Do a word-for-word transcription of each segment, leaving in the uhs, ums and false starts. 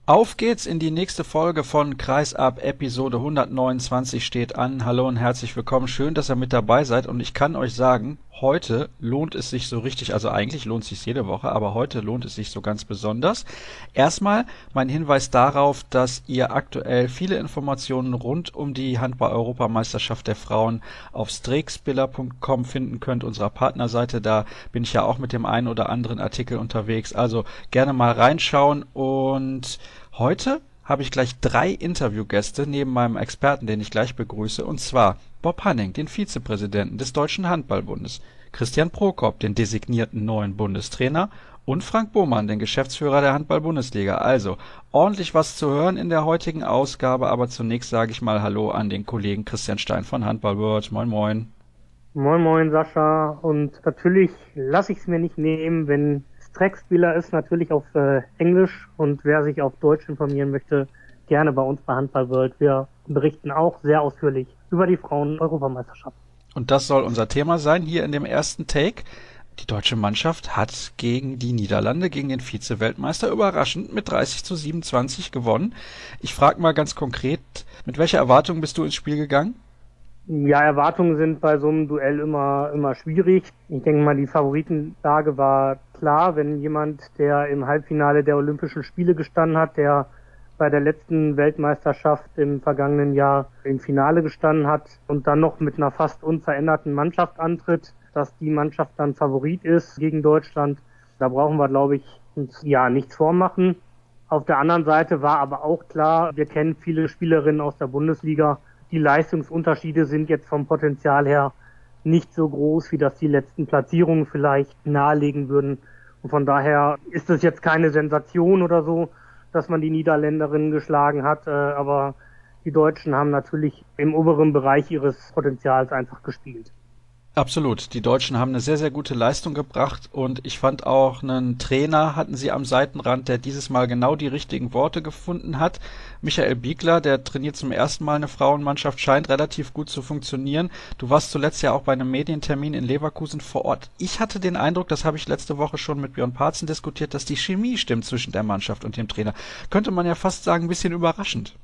Auf geht's in die nächste Folge von Kreisab, Episode hundertneunundzwanzig steht an. Hallo und herzlich willkommen. Schön, dass ihr mit dabei seid. Und ich kann euch sagen, heute lohnt es sich so richtig, also eigentlich lohnt es sich jede Woche, aber heute lohnt es sich so ganz besonders. Erstmal mein Hinweis darauf, dass ihr aktuell viele Informationen rund um die Handball-Europameisterschaft der Frauen auf strixbiller punkt com finden könnt, unserer Partnerseite. Da bin ich ja auch mit dem einen oder anderen Artikel unterwegs. Also gerne mal reinschauen. Und heute habe ich gleich drei Interviewgäste neben meinem Experten, den ich gleich begrüße, und zwar Bob Hanning, den Vizepräsidenten des Deutschen Handballbundes, Christian Prokop, den designierten neuen Bundestrainer, und Frank Bohmann, den Geschäftsführer der Handball-Bundesliga. Also ordentlich was zu hören in der heutigen Ausgabe, aber zunächst sage ich mal Hallo an den Kollegen Christian Stein von Handball World. Moin moin. Moin moin Sascha, und natürlich lasse ich es mir nicht nehmen, wenn Strixbiller ist, natürlich auf äh, Englisch, und wer sich auf Deutsch informieren möchte, gerne bei uns bei Handball World. Wir berichten auch sehr ausführlich über die Frauen-Europameisterschaft. Und das soll unser Thema sein hier in dem ersten Take. Die deutsche Mannschaft hat gegen die Niederlande, gegen den Vize-Weltmeister, überraschend mit dreißig zu siebenundzwanzig gewonnen. Ich frage mal ganz konkret, mit welcher Erwartung bist du ins Spiel gegangen? Ja, Erwartungen sind bei so einem Duell immer immer schwierig. Ich denke mal, die Favoritenlage war klar, wenn jemand, der im Halbfinale der Olympischen Spiele gestanden hat, der bei der letzten Weltmeisterschaft im vergangenen Jahr im Finale gestanden hat und dann noch mit einer fast unveränderten Mannschaft antritt, dass die Mannschaft dann Favorit ist gegen Deutschland. Da brauchen wir, glaube ich, uns ja nichts vormachen. Auf der anderen Seite war aber auch klar, wir kennen viele Spielerinnen aus der Bundesliga. Die Leistungsunterschiede sind jetzt vom Potenzial her nicht so groß, wie das die letzten Platzierungen vielleicht nahelegen würden. Und von daher ist es jetzt keine Sensation oder so, dass man die Niederländerinnen geschlagen hat. Aber die Deutschen haben natürlich im oberen Bereich ihres Potenzials einfach gespielt. Absolut. Die Deutschen haben eine sehr, sehr gute Leistung gebracht, und ich fand auch, einen Trainer hatten sie am Seitenrand, der dieses Mal genau die richtigen Worte gefunden hat. Michael Biegler, der trainiert zum ersten Mal eine Frauenmannschaft, scheint relativ gut zu funktionieren. Du warst zuletzt ja auch bei einem Medientermin in Leverkusen vor Ort. Ich hatte den Eindruck, das habe ich letzte Woche schon mit Björn Parzen diskutiert, dass die Chemie stimmt zwischen der Mannschaft und dem Trainer. Könnte man ja fast sagen, ein bisschen überraschend.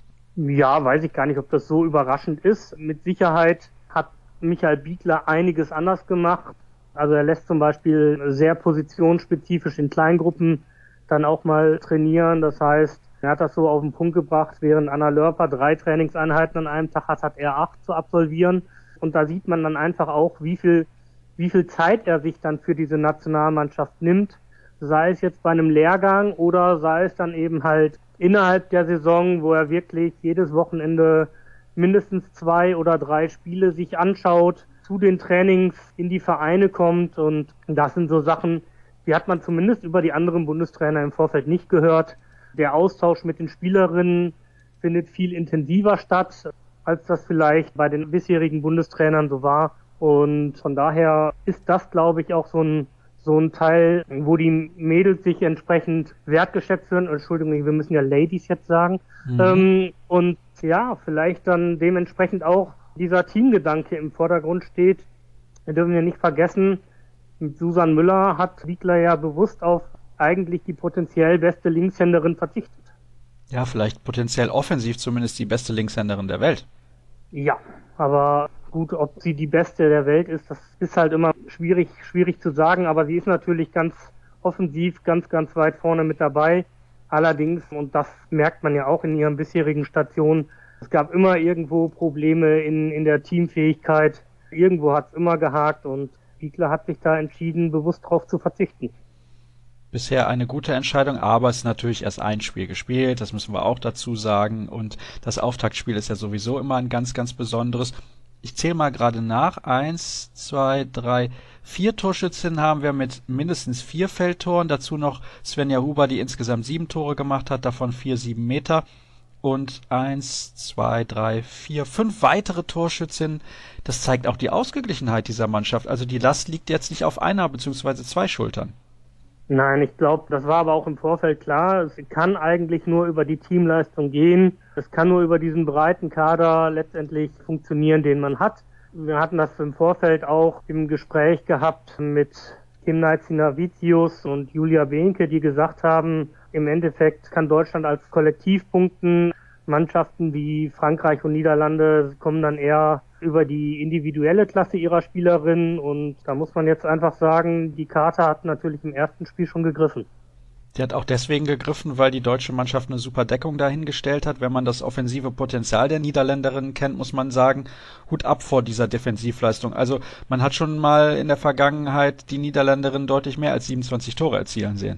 Ja, weiß ich gar nicht, ob das so überraschend ist. Mit Sicherheit hat Michael Biegler einiges anders gemacht. Also er lässt zum Beispiel sehr positionsspezifisch in Kleingruppen dann auch mal trainieren. Das heißt, er hat das so auf den Punkt gebracht, während Anna Lörper drei Trainingseinheiten an einem Tag hat, hat er acht zu absolvieren. Und da sieht man dann einfach auch, wie viel, wie viel Zeit er sich dann für diese Nationalmannschaft nimmt. Sei es jetzt bei einem Lehrgang oder sei es dann eben halt innerhalb der Saison, wo er wirklich jedes Wochenende mindestens zwei oder drei Spiele sich anschaut, zu den Trainings in die Vereine kommt, und das sind so Sachen, die hat man zumindest über die anderen Bundestrainer im Vorfeld nicht gehört. Der Austausch mit den Spielerinnen findet viel intensiver statt, als das vielleicht bei den bisherigen Bundestrainern so war, und von daher ist das, glaube ich, auch so ein so ein Teil, wo die Mädels sich entsprechend wertgeschätzt werden. Entschuldigung, wir müssen ja Ladies jetzt sagen. Mhm. Ähm, und ja, vielleicht dann dementsprechend auch dieser Teamgedanke im Vordergrund steht. Wir dürfen ja nicht vergessen, mit Susan Müller hat Biegler ja bewusst auf eigentlich die potenziell beste Linkshänderin verzichtet. Ja, vielleicht potenziell offensiv zumindest die beste Linkshänderin der Welt. Ja, aber gut, ob sie die Beste der Welt ist, das ist halt immer schwierig, schwierig zu sagen, aber sie ist natürlich ganz offensiv, ganz, ganz weit vorne mit dabei. Allerdings, und das merkt man ja auch in ihren bisherigen Stationen, es gab immer irgendwo Probleme in, in der Teamfähigkeit. Irgendwo hat es immer gehakt, und Biegler hat sich da entschieden, bewusst drauf zu verzichten. Bisher eine gute Entscheidung, aber es ist natürlich erst ein Spiel gespielt, das müssen wir auch dazu sagen, und das Auftaktspiel ist ja sowieso immer ein ganz, ganz besonderes. Ich zähle mal gerade nach, eins, zwei, drei, vier Torschützinnen haben wir mit mindestens vier Feldtoren, dazu noch Svenja Huber, die insgesamt sieben Tore gemacht hat, davon vier sieben Meter, und eins, zwei, drei, vier, fünf weitere Torschützinnen. Das zeigt auch die Ausgeglichenheit dieser Mannschaft, also die Last liegt jetzt nicht auf einer bzw. zwei Schultern. Nein, ich glaube, das war aber auch im Vorfeld klar. Es kann eigentlich nur über die Teamleistung gehen. Es kann nur über diesen breiten Kader letztendlich funktionieren, den man hat. Wir hatten das im Vorfeld auch im Gespräch gehabt mit Kim Naizinavicius und Julia Behnke, die gesagt haben, im Endeffekt kann Deutschland als Kollektiv punkten. Mannschaften wie Frankreich und Niederlande kommen dann eher über die individuelle Klasse ihrer Spielerinnen und da muss man jetzt einfach sagen, die Karte hat natürlich im ersten Spiel schon gegriffen. Die hat auch deswegen gegriffen, weil die deutsche Mannschaft eine super Deckung dahingestellt hat. Wenn man das offensive Potenzial der Niederländerinnen kennt, muss man sagen, Hut ab vor dieser Defensivleistung. Also man hat schon mal in der Vergangenheit die Niederländerinnen deutlich mehr als siebenundzwanzig Tore erzielen sehen.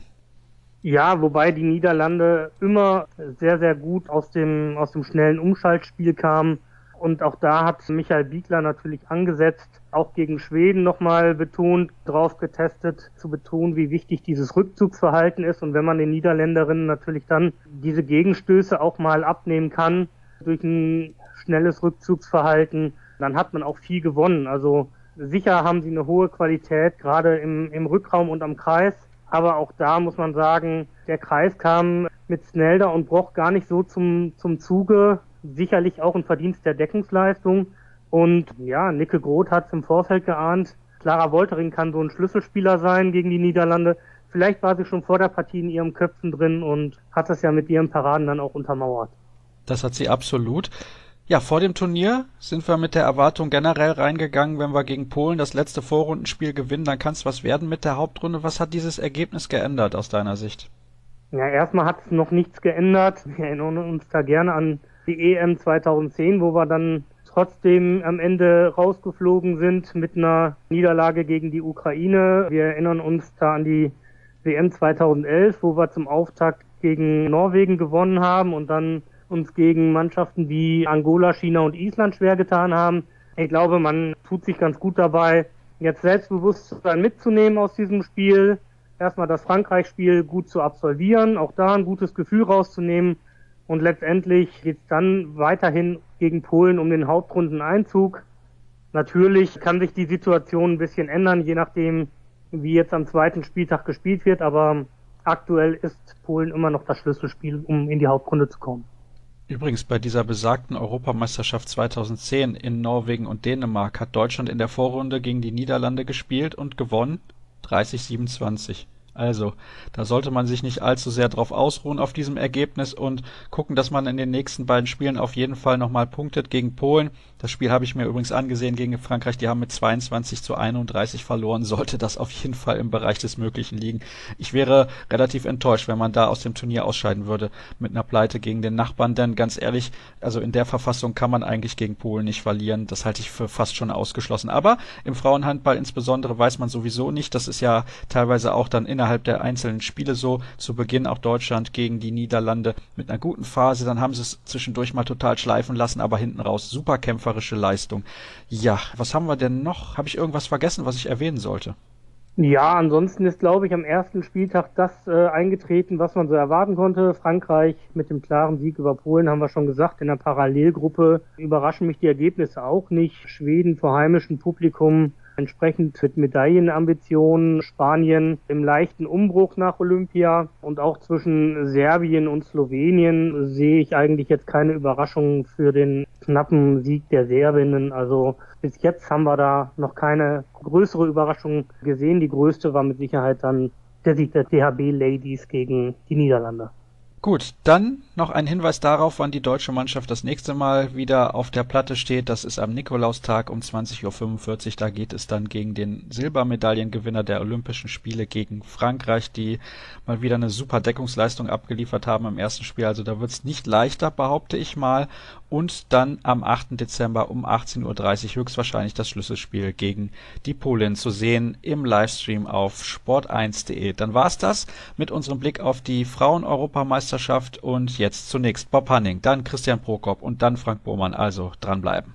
Ja, wobei die Niederlande immer sehr, sehr gut aus dem, aus dem schnellen Umschaltspiel kamen. Und auch da hat Michael Biegler natürlich angesetzt, auch gegen Schweden nochmal betont, drauf getestet, zu betonen, wie wichtig dieses Rückzugsverhalten ist. Und wenn man den Niederländerinnen natürlich dann diese Gegenstöße auch mal abnehmen kann, durch ein schnelles Rückzugsverhalten, dann hat man auch viel gewonnen. Also sicher haben sie eine hohe Qualität, gerade im, im Rückraum und am Kreis. Aber auch da muss man sagen, der Kreis kam mit Snelder und Broch gar nicht so zum, zum Zuge. Sicherlich auch ein Verdienst der Deckungsleistung. Und ja, Nicke Groth hat es im Vorfeld geahnt. Clara Woltering kann so ein Schlüsselspieler sein gegen die Niederlande. Vielleicht war sie schon vor der Partie in ihrem Köpfen drin und hat das ja mit ihren Paraden dann auch untermauert. Das hat sie absolut. Ja, vor dem Turnier sind wir mit der Erwartung generell reingegangen, wenn wir gegen Polen das letzte Vorrundenspiel gewinnen, dann kann es was werden mit der Hauptrunde. Was hat dieses Ergebnis geändert aus deiner Sicht? Ja, erstmal hat es noch nichts geändert. Wir erinnern uns da gerne an die E M zweitausendzehn, wo wir dann trotzdem am Ende rausgeflogen sind mit einer Niederlage gegen die Ukraine. Wir erinnern uns da an die W M zweitausendelf, wo wir zum Auftakt gegen Norwegen gewonnen haben und dann uns gegen Mannschaften wie Angola, China und Island schwer getan haben. Ich glaube, man tut sich ganz gut dabei, jetzt Selbstbewusstsein mitzunehmen aus diesem Spiel. Erstmal das Frankreich-Spiel gut zu absolvieren, auch da ein gutes Gefühl rauszunehmen. Und letztendlich geht es dann weiterhin gegen Polen um den Hauptrundeneinzug. Natürlich kann sich die Situation ein bisschen ändern, je nachdem, wie jetzt am zweiten Spieltag gespielt wird. Aber aktuell ist Polen immer noch das Schlüsselspiel, um in die Hauptrunde zu kommen. Übrigens, bei dieser besagten Europameisterschaft zweitausendzehn in Norwegen und Dänemark hat Deutschland in der Vorrunde gegen die Niederlande gespielt und gewonnen, dreißig siebenundzwanzig. Also, da sollte man sich nicht allzu sehr drauf ausruhen auf diesem Ergebnis und gucken, dass man in den nächsten beiden Spielen auf jeden Fall nochmal punktet gegen Polen. Das Spiel habe ich mir übrigens angesehen gegen Frankreich. Die haben mit zweiundzwanzig zu einunddreißig verloren. Sollte das auf jeden Fall im Bereich des Möglichen liegen. Ich wäre relativ enttäuscht, wenn man da aus dem Turnier ausscheiden würde mit einer Pleite gegen den Nachbarn. Denn ganz ehrlich, also in der Verfassung kann man eigentlich gegen Polen nicht verlieren. Das halte ich für fast schon ausgeschlossen. Aber im Frauenhandball insbesondere weiß man sowieso nicht. Das ist ja teilweise auch dann innerhalb der einzelnen Spiele so. Zu Beginn auch Deutschland gegen die Niederlande mit einer guten Phase. Dann haben sie es zwischendurch mal total schleifen lassen, aber hinten raus super kämpferische Leistung. Ja, was haben wir denn noch? Habe ich irgendwas vergessen, was ich erwähnen sollte? Ja, ansonsten ist, glaube ich, am ersten Spieltag das äh, eingetreten, was man so erwarten konnte. Frankreich mit dem klaren Sieg über Polen, haben wir schon gesagt. In der Parallelgruppe überraschen mich die Ergebnisse auch nicht. Schweden vor heimischem Publikum, entsprechend mit Medaillenambitionen. Spanien im leichten Umbruch nach Olympia. Und auch zwischen Serbien und Slowenien sehe ich eigentlich jetzt keine Überraschung für den knappen Sieg der Serbinnen. Also bis jetzt haben wir da noch keine größere Überraschung gesehen. Die größte war mit Sicherheit dann der Sieg der T H B Ladies gegen die Niederlande. Gut, dann noch ein Hinweis darauf, wann die deutsche Mannschaft das nächste Mal wieder auf der Platte steht. Das ist am Nikolaustag um zwanzig Uhr fünfundvierzig. Da geht es dann gegen den Silbermedaillengewinner der Olympischen Spiele gegen Frankreich, die mal wieder eine super Deckungsleistung abgeliefert haben im ersten Spiel. Also da wird es nicht leichter, behaupte ich mal. Und dann am achten Dezember um achtzehn Uhr dreißig höchstwahrscheinlich das Schlüsselspiel gegen die Polin zu sehen im Livestream auf sport eins punkt de. Dann war's das mit unserem Blick auf die Frauen-Europameisterschaft und jetzt zunächst Bob Hanning, dann Christian Prokop und dann Frank Bohmann. Also dranbleiben.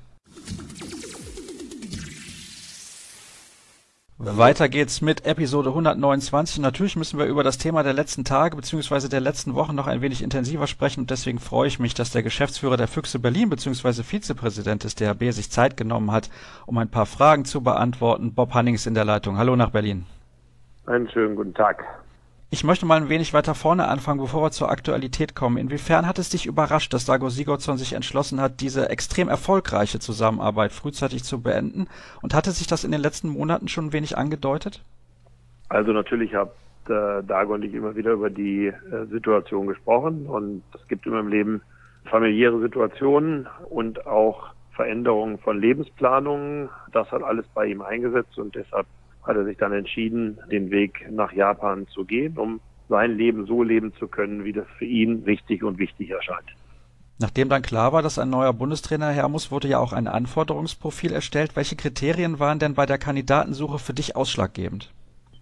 Weiter geht's mit Episode hundertneunundzwanzig. Natürlich müssen wir über das Thema der letzten Tage bzw. der letzten Wochen noch ein wenig intensiver sprechen und deswegen freue ich mich, dass der Geschäftsführer der Füchse Berlin bzw. Vizepräsident des D H B sich Zeit genommen hat, um ein paar Fragen zu beantworten. Bob Hanning ist in der Leitung. Hallo nach Berlin. Einen schönen guten Tag. Ich möchte mal ein wenig weiter vorne anfangen, bevor wir zur Aktualität kommen. Inwiefern hat es dich überrascht, dass Dago Sigurdsson sich entschlossen hat, diese extrem erfolgreiche Zusammenarbeit frühzeitig zu beenden? Und hatte sich das in den letzten Monaten schon ein wenig angedeutet? Also natürlich hat äh, Dago und ich immer wieder über die äh, Situation gesprochen. Und es gibt immer im Leben familiäre Situationen und auch Veränderungen von Lebensplanungen. Das hat alles bei ihm eingesetzt und deshalb hat er sich dann entschieden, den Weg nach Japan zu gehen, um sein Leben so leben zu können, wie das für ihn richtig und wichtig erscheint. Nachdem dann klar war, dass ein neuer Bundestrainer her muss, wurde ja auch ein Anforderungsprofil erstellt. Welche Kriterien waren denn bei der Kandidatensuche für dich ausschlaggebend?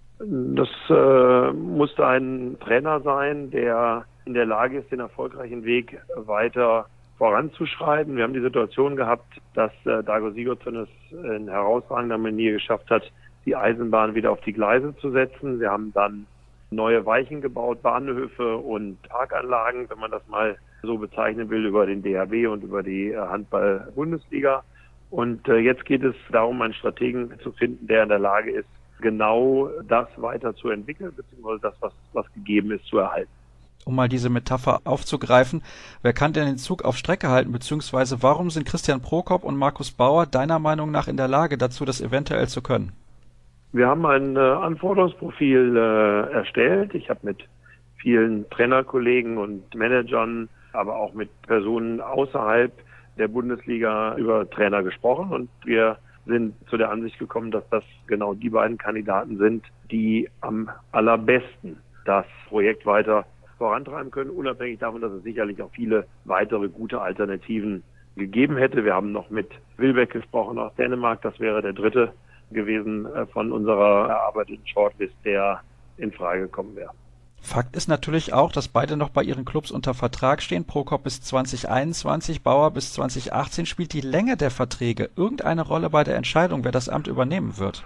Das äh, musste ein Trainer sein, der in der Lage ist, den erfolgreichen Weg weiter voranzuschreiten. Wir haben die Situation gehabt, dass äh, Dago Sigurdsson es in herausragender Manier geschafft hat, die Eisenbahn wieder auf die Gleise zu setzen. Wir haben dann neue Weichen gebaut, Bahnhöfe und Parkanlagen, wenn man das mal so bezeichnen will, über den D H B und über die Handball-Bundesliga. Und äh, jetzt geht es darum, einen Strategen zu finden, der in der Lage ist, genau das weiterzuentwickeln, beziehungsweise das, was, was gegeben ist, zu erhalten. Um mal diese Metapher aufzugreifen, wer kann denn den Zug auf Strecke halten, beziehungsweise warum sind Christian Prokop und Markus Bauer deiner Meinung nach in der Lage dazu, das eventuell zu können? Wir haben ein äh, Anforderungsprofil äh, erstellt. Ich habe mit vielen Trainerkollegen und Managern, aber auch mit Personen außerhalb der Bundesliga über Trainer gesprochen und wir sind zu der Ansicht gekommen, dass das genau die beiden Kandidaten sind, die am allerbesten das Projekt weiter vorantreiben können, unabhängig davon, dass es sicherlich auch viele weitere gute Alternativen gegeben hätte. Wir haben noch mit Wilbeck gesprochen aus Dänemark, das wäre der dritte gewesen von unserer erarbeiteten Shortlist, der in Frage gekommen wäre. Fakt ist natürlich auch, dass beide noch bei ihren Clubs unter Vertrag stehen. Prokop bis zwanzig einundzwanzig, Bauer bis zwanzig achtzehn. Spielt die Länge der Verträge irgendeine Rolle bei der Entscheidung, wer das Amt übernehmen wird?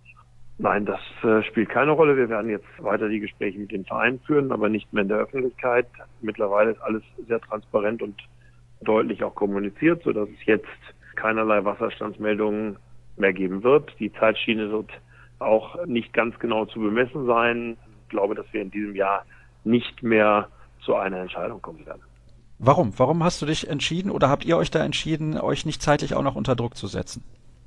Nein, das äh, spielt keine Rolle. Wir werden jetzt weiter die Gespräche mit den Vereinen führen, aber nicht mehr in der Öffentlichkeit. Mittlerweile ist alles sehr transparent und deutlich auch kommuniziert, sodass es jetzt keinerlei Wasserstandsmeldungen mehr geben wird. Die Zeitschiene wird auch nicht ganz genau zu bemessen sein. Ich glaube, dass wir in diesem Jahr nicht mehr zu einer Entscheidung kommen werden. Warum? Warum hast du dich entschieden oder habt ihr euch da entschieden, euch nicht zeitlich auch noch unter Druck zu setzen?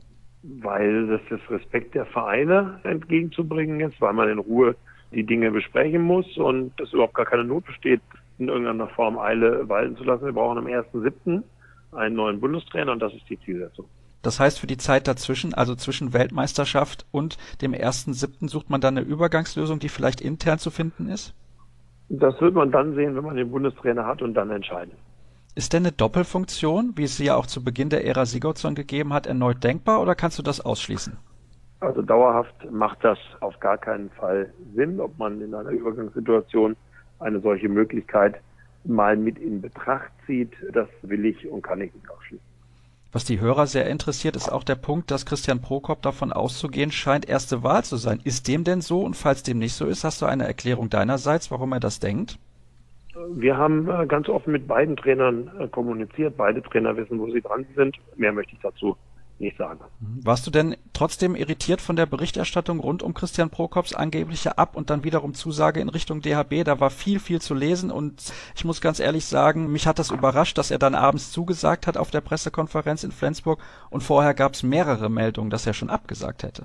Weil das das Respekt der Vereine entgegenzubringen ist, weil man in Ruhe die Dinge besprechen muss und es überhaupt gar keine Not besteht, in irgendeiner Form Eile walten zu lassen. Wir brauchen am ersten siebten einen neuen Bundestrainer und das ist die Zielsetzung. Das heißt, für die Zeit dazwischen, also zwischen Weltmeisterschaft und dem ersten siebten sucht man dann eine Übergangslösung, die vielleicht intern zu finden ist? Das wird man dann sehen, wenn man den Bundestrainer hat und dann entscheiden. Ist denn eine Doppelfunktion, wie es sie ja auch zu Beginn der Ära Sigurdsson gegeben hat, erneut denkbar oder kannst du das ausschließen? Also dauerhaft macht das auf gar keinen Fall Sinn, ob man in einer Übergangssituation eine solche Möglichkeit mal mit in Betracht zieht. Das will ich und kann ich nicht ausschließen. Was die Hörer sehr interessiert, ist auch der Punkt, dass Christian Prokop davon auszugehen scheint, erste Wahl zu sein. Ist dem denn so? Und falls dem nicht so ist, hast du eine Erklärung deinerseits, warum er das denkt? Wir haben ganz offen mit beiden Trainern kommuniziert. Beide Trainer wissen, wo sie dran sind. Mehr möchte ich dazu nicht sagen. Warst du denn trotzdem irritiert von der Berichterstattung rund um Christian Prokops angebliche Ab- und dann wiederum Zusage in Richtung D H B? Da war viel, viel zu lesen und ich muss ganz ehrlich sagen, mich hat das überrascht, dass er dann abends zugesagt hat auf der Pressekonferenz in Flensburg und vorher gab es mehrere Meldungen, dass er schon abgesagt hätte.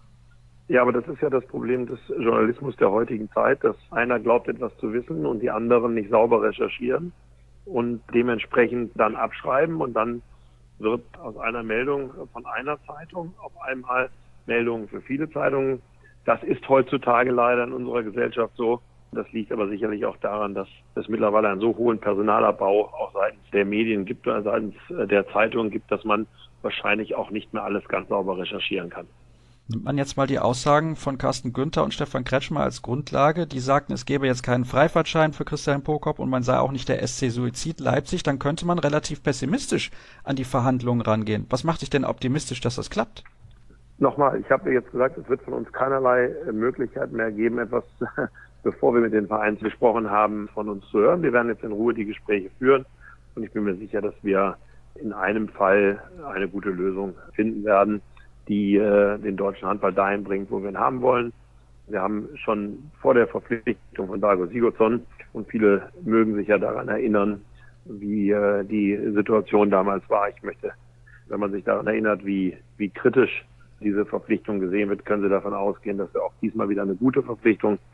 Ja, aber das ist ja das Problem des Journalismus der heutigen Zeit, dass einer glaubt, etwas zu wissen und die anderen nicht sauber recherchieren und dementsprechend dann abschreiben und dann wird aus einer Meldung von einer Zeitung auf einmal Meldungen für viele Zeitungen. Das ist heutzutage leider in unserer Gesellschaft so. Das liegt aber sicherlich auch daran, dass es mittlerweile einen so hohen Personalabbau auch seitens der Medien gibt oder seitens der Zeitungen gibt, dass man wahrscheinlich auch nicht mehr alles ganz sauber recherchieren kann. Nimmt man jetzt mal die Aussagen von Carsten Günther und Stefan Kretschmer als Grundlage, die sagten, es gäbe jetzt keinen Freifahrtschein für Christian Prokop und man sei auch nicht der S C Suizid Leipzig, dann könnte man relativ pessimistisch an die Verhandlungen rangehen. Was macht dich denn optimistisch, dass das klappt? Nochmal, ich habe jetzt gesagt, es wird von uns keinerlei Möglichkeit mehr geben, etwas, bevor wir mit den Vereinen gesprochen haben, von uns zu hören. Wir werden jetzt in Ruhe die Gespräche führen und ich bin mir sicher, dass wir in einem Fall eine gute Lösung finden werden, die äh, den deutschen Handball dahin bringt, wo wir ihn haben wollen. Wir haben schon vor der Verpflichtung von Dago Sigurdsson, und viele mögen sich ja daran erinnern, wie äh, die Situation damals war. Ich möchte, wenn man sich daran erinnert, wie, wie kritisch diese Verpflichtung gesehen wird, können Sie davon ausgehen, dass wir auch diesmal wieder eine gute Verpflichtung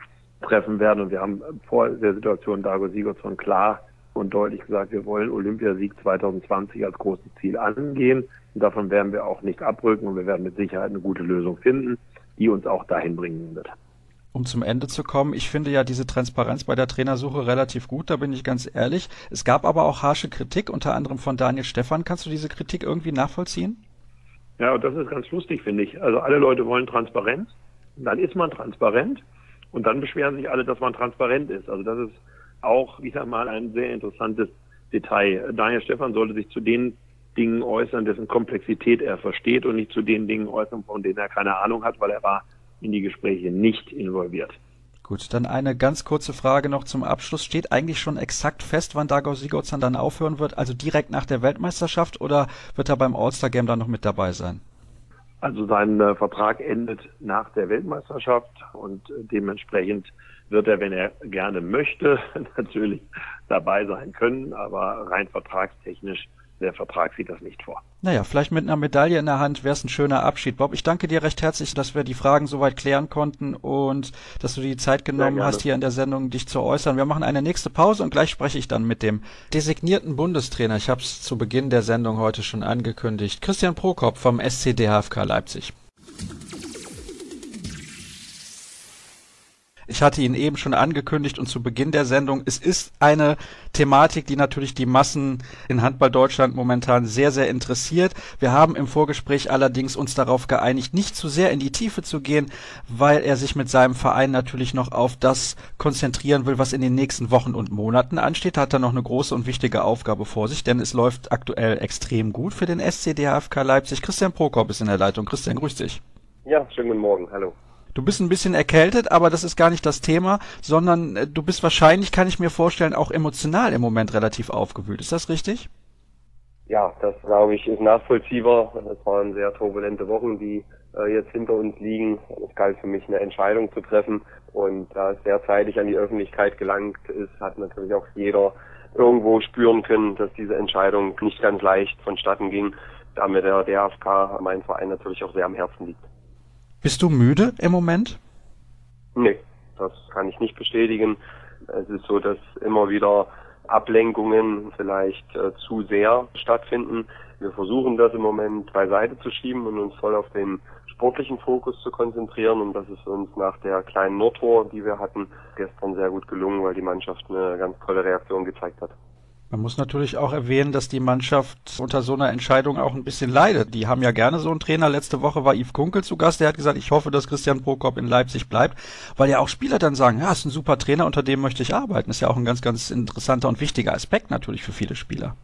treffen werden. Und wir haben vor der Situation Dago Sigurdsson klar und deutlich gesagt, wir wollen Olympiasieg zwanzig zwanzig als großes Ziel angehen. Und davon werden wir auch nicht abrücken und wir werden mit Sicherheit eine gute Lösung finden, die uns auch dahin bringen wird. Um zum Ende zu kommen, ich finde ja diese Transparenz bei der Trainersuche relativ gut, da bin ich ganz ehrlich. Es gab aber auch harsche Kritik, unter anderem von Daniel Stephan. Kannst du diese Kritik irgendwie nachvollziehen? Ja, und das ist ganz lustig, finde ich. Also alle Leute wollen Transparenz, dann ist man transparent und dann beschweren sich alle, dass man transparent ist. Also das ist auch wieder mal ein sehr interessantes Detail. Daniel Stephan sollte sich zu den Dingen äußern, dessen Komplexität er versteht und nicht zu den Dingen äußern, von denen er keine Ahnung hat, weil er war in die Gespräche nicht involviert. Gut, dann eine ganz kurze Frage noch zum Abschluss. Steht eigentlich schon exakt fest, wann Dago Sigurdsson dann aufhören wird? Also direkt nach der Weltmeisterschaft oder wird er beim All-Star-Game dann noch mit dabei sein? Also sein äh, Vertrag endet nach der Weltmeisterschaft und äh, dementsprechend wird er, wenn er gerne möchte, natürlich dabei sein können, aber rein vertragstechnisch, der Vertrag sieht das nicht vor. Naja, vielleicht mit einer Medaille in der Hand wäre es ein schöner Abschied. Bob, ich danke dir recht herzlich, dass wir die Fragen soweit klären konnten und dass du dir die Zeit genommen hast, hier in der Sendung dich zu äußern. Wir machen eine nächste Pause und gleich spreche ich dann mit dem designierten Bundestrainer. Ich habe es zu Beginn der Sendung heute schon angekündigt. Christian Prokop vom S C D H F K Leipzig. Ich hatte ihn eben schon angekündigt und zu Beginn der Sendung, es ist eine Thematik, die natürlich die Massen in Handball Deutschland momentan sehr, sehr interessiert. Wir haben im Vorgespräch allerdings uns darauf geeinigt, nicht zu sehr in die Tiefe zu gehen, weil er sich mit seinem Verein natürlich noch auf das konzentrieren will, was in den nächsten Wochen und Monaten ansteht. Da hat er noch eine große und wichtige Aufgabe vor sich, denn es läuft aktuell extrem gut für den S C D H F K Leipzig. Christian Prokop ist in der Leitung. Christian, grüß dich. Ja, schönen guten Morgen. Hallo. Du bist ein bisschen erkältet, aber das ist gar nicht das Thema, sondern äh, du bist wahrscheinlich, kann ich mir vorstellen, auch emotional im Moment relativ aufgewühlt. Ist das richtig? Ja, das glaube ich ist nachvollziehbar. Es waren sehr turbulente Wochen, die äh, jetzt hinter uns liegen. Es galt für mich eine Entscheidung zu treffen und da es sehr zeitig an die Öffentlichkeit gelangt ist, hat natürlich auch jeder irgendwo spüren können, dass diese Entscheidung nicht ganz leicht vonstatten ging, da mir der D H F K, mein Verein, natürlich auch sehr am Herzen liegt. Bist du müde im Moment? Nee, das kann ich nicht bestätigen. Es ist so, dass immer wieder Ablenkungen vielleicht äh, zu sehr stattfinden. Wir versuchen das im Moment beiseite zu schieben und uns voll auf den sportlichen Fokus zu konzentrieren. Und das ist uns nach der kleinen Nordtour, die wir hatten, gestern sehr gut gelungen, weil die Mannschaft eine ganz tolle Reaktion gezeigt hat. Man muss natürlich auch erwähnen, dass die Mannschaft unter so einer Entscheidung auch ein bisschen leidet. Die haben ja gerne so einen Trainer. Letzte Woche war Yves Kunkel zu Gast. Der hat gesagt, ich hoffe, dass Christian Prokop in Leipzig bleibt, weil ja auch Spieler dann sagen, ja, ist ein super Trainer, unter dem möchte ich arbeiten. Ist ja auch ein ganz, ganz interessanter und wichtiger Aspekt natürlich für viele Spieler.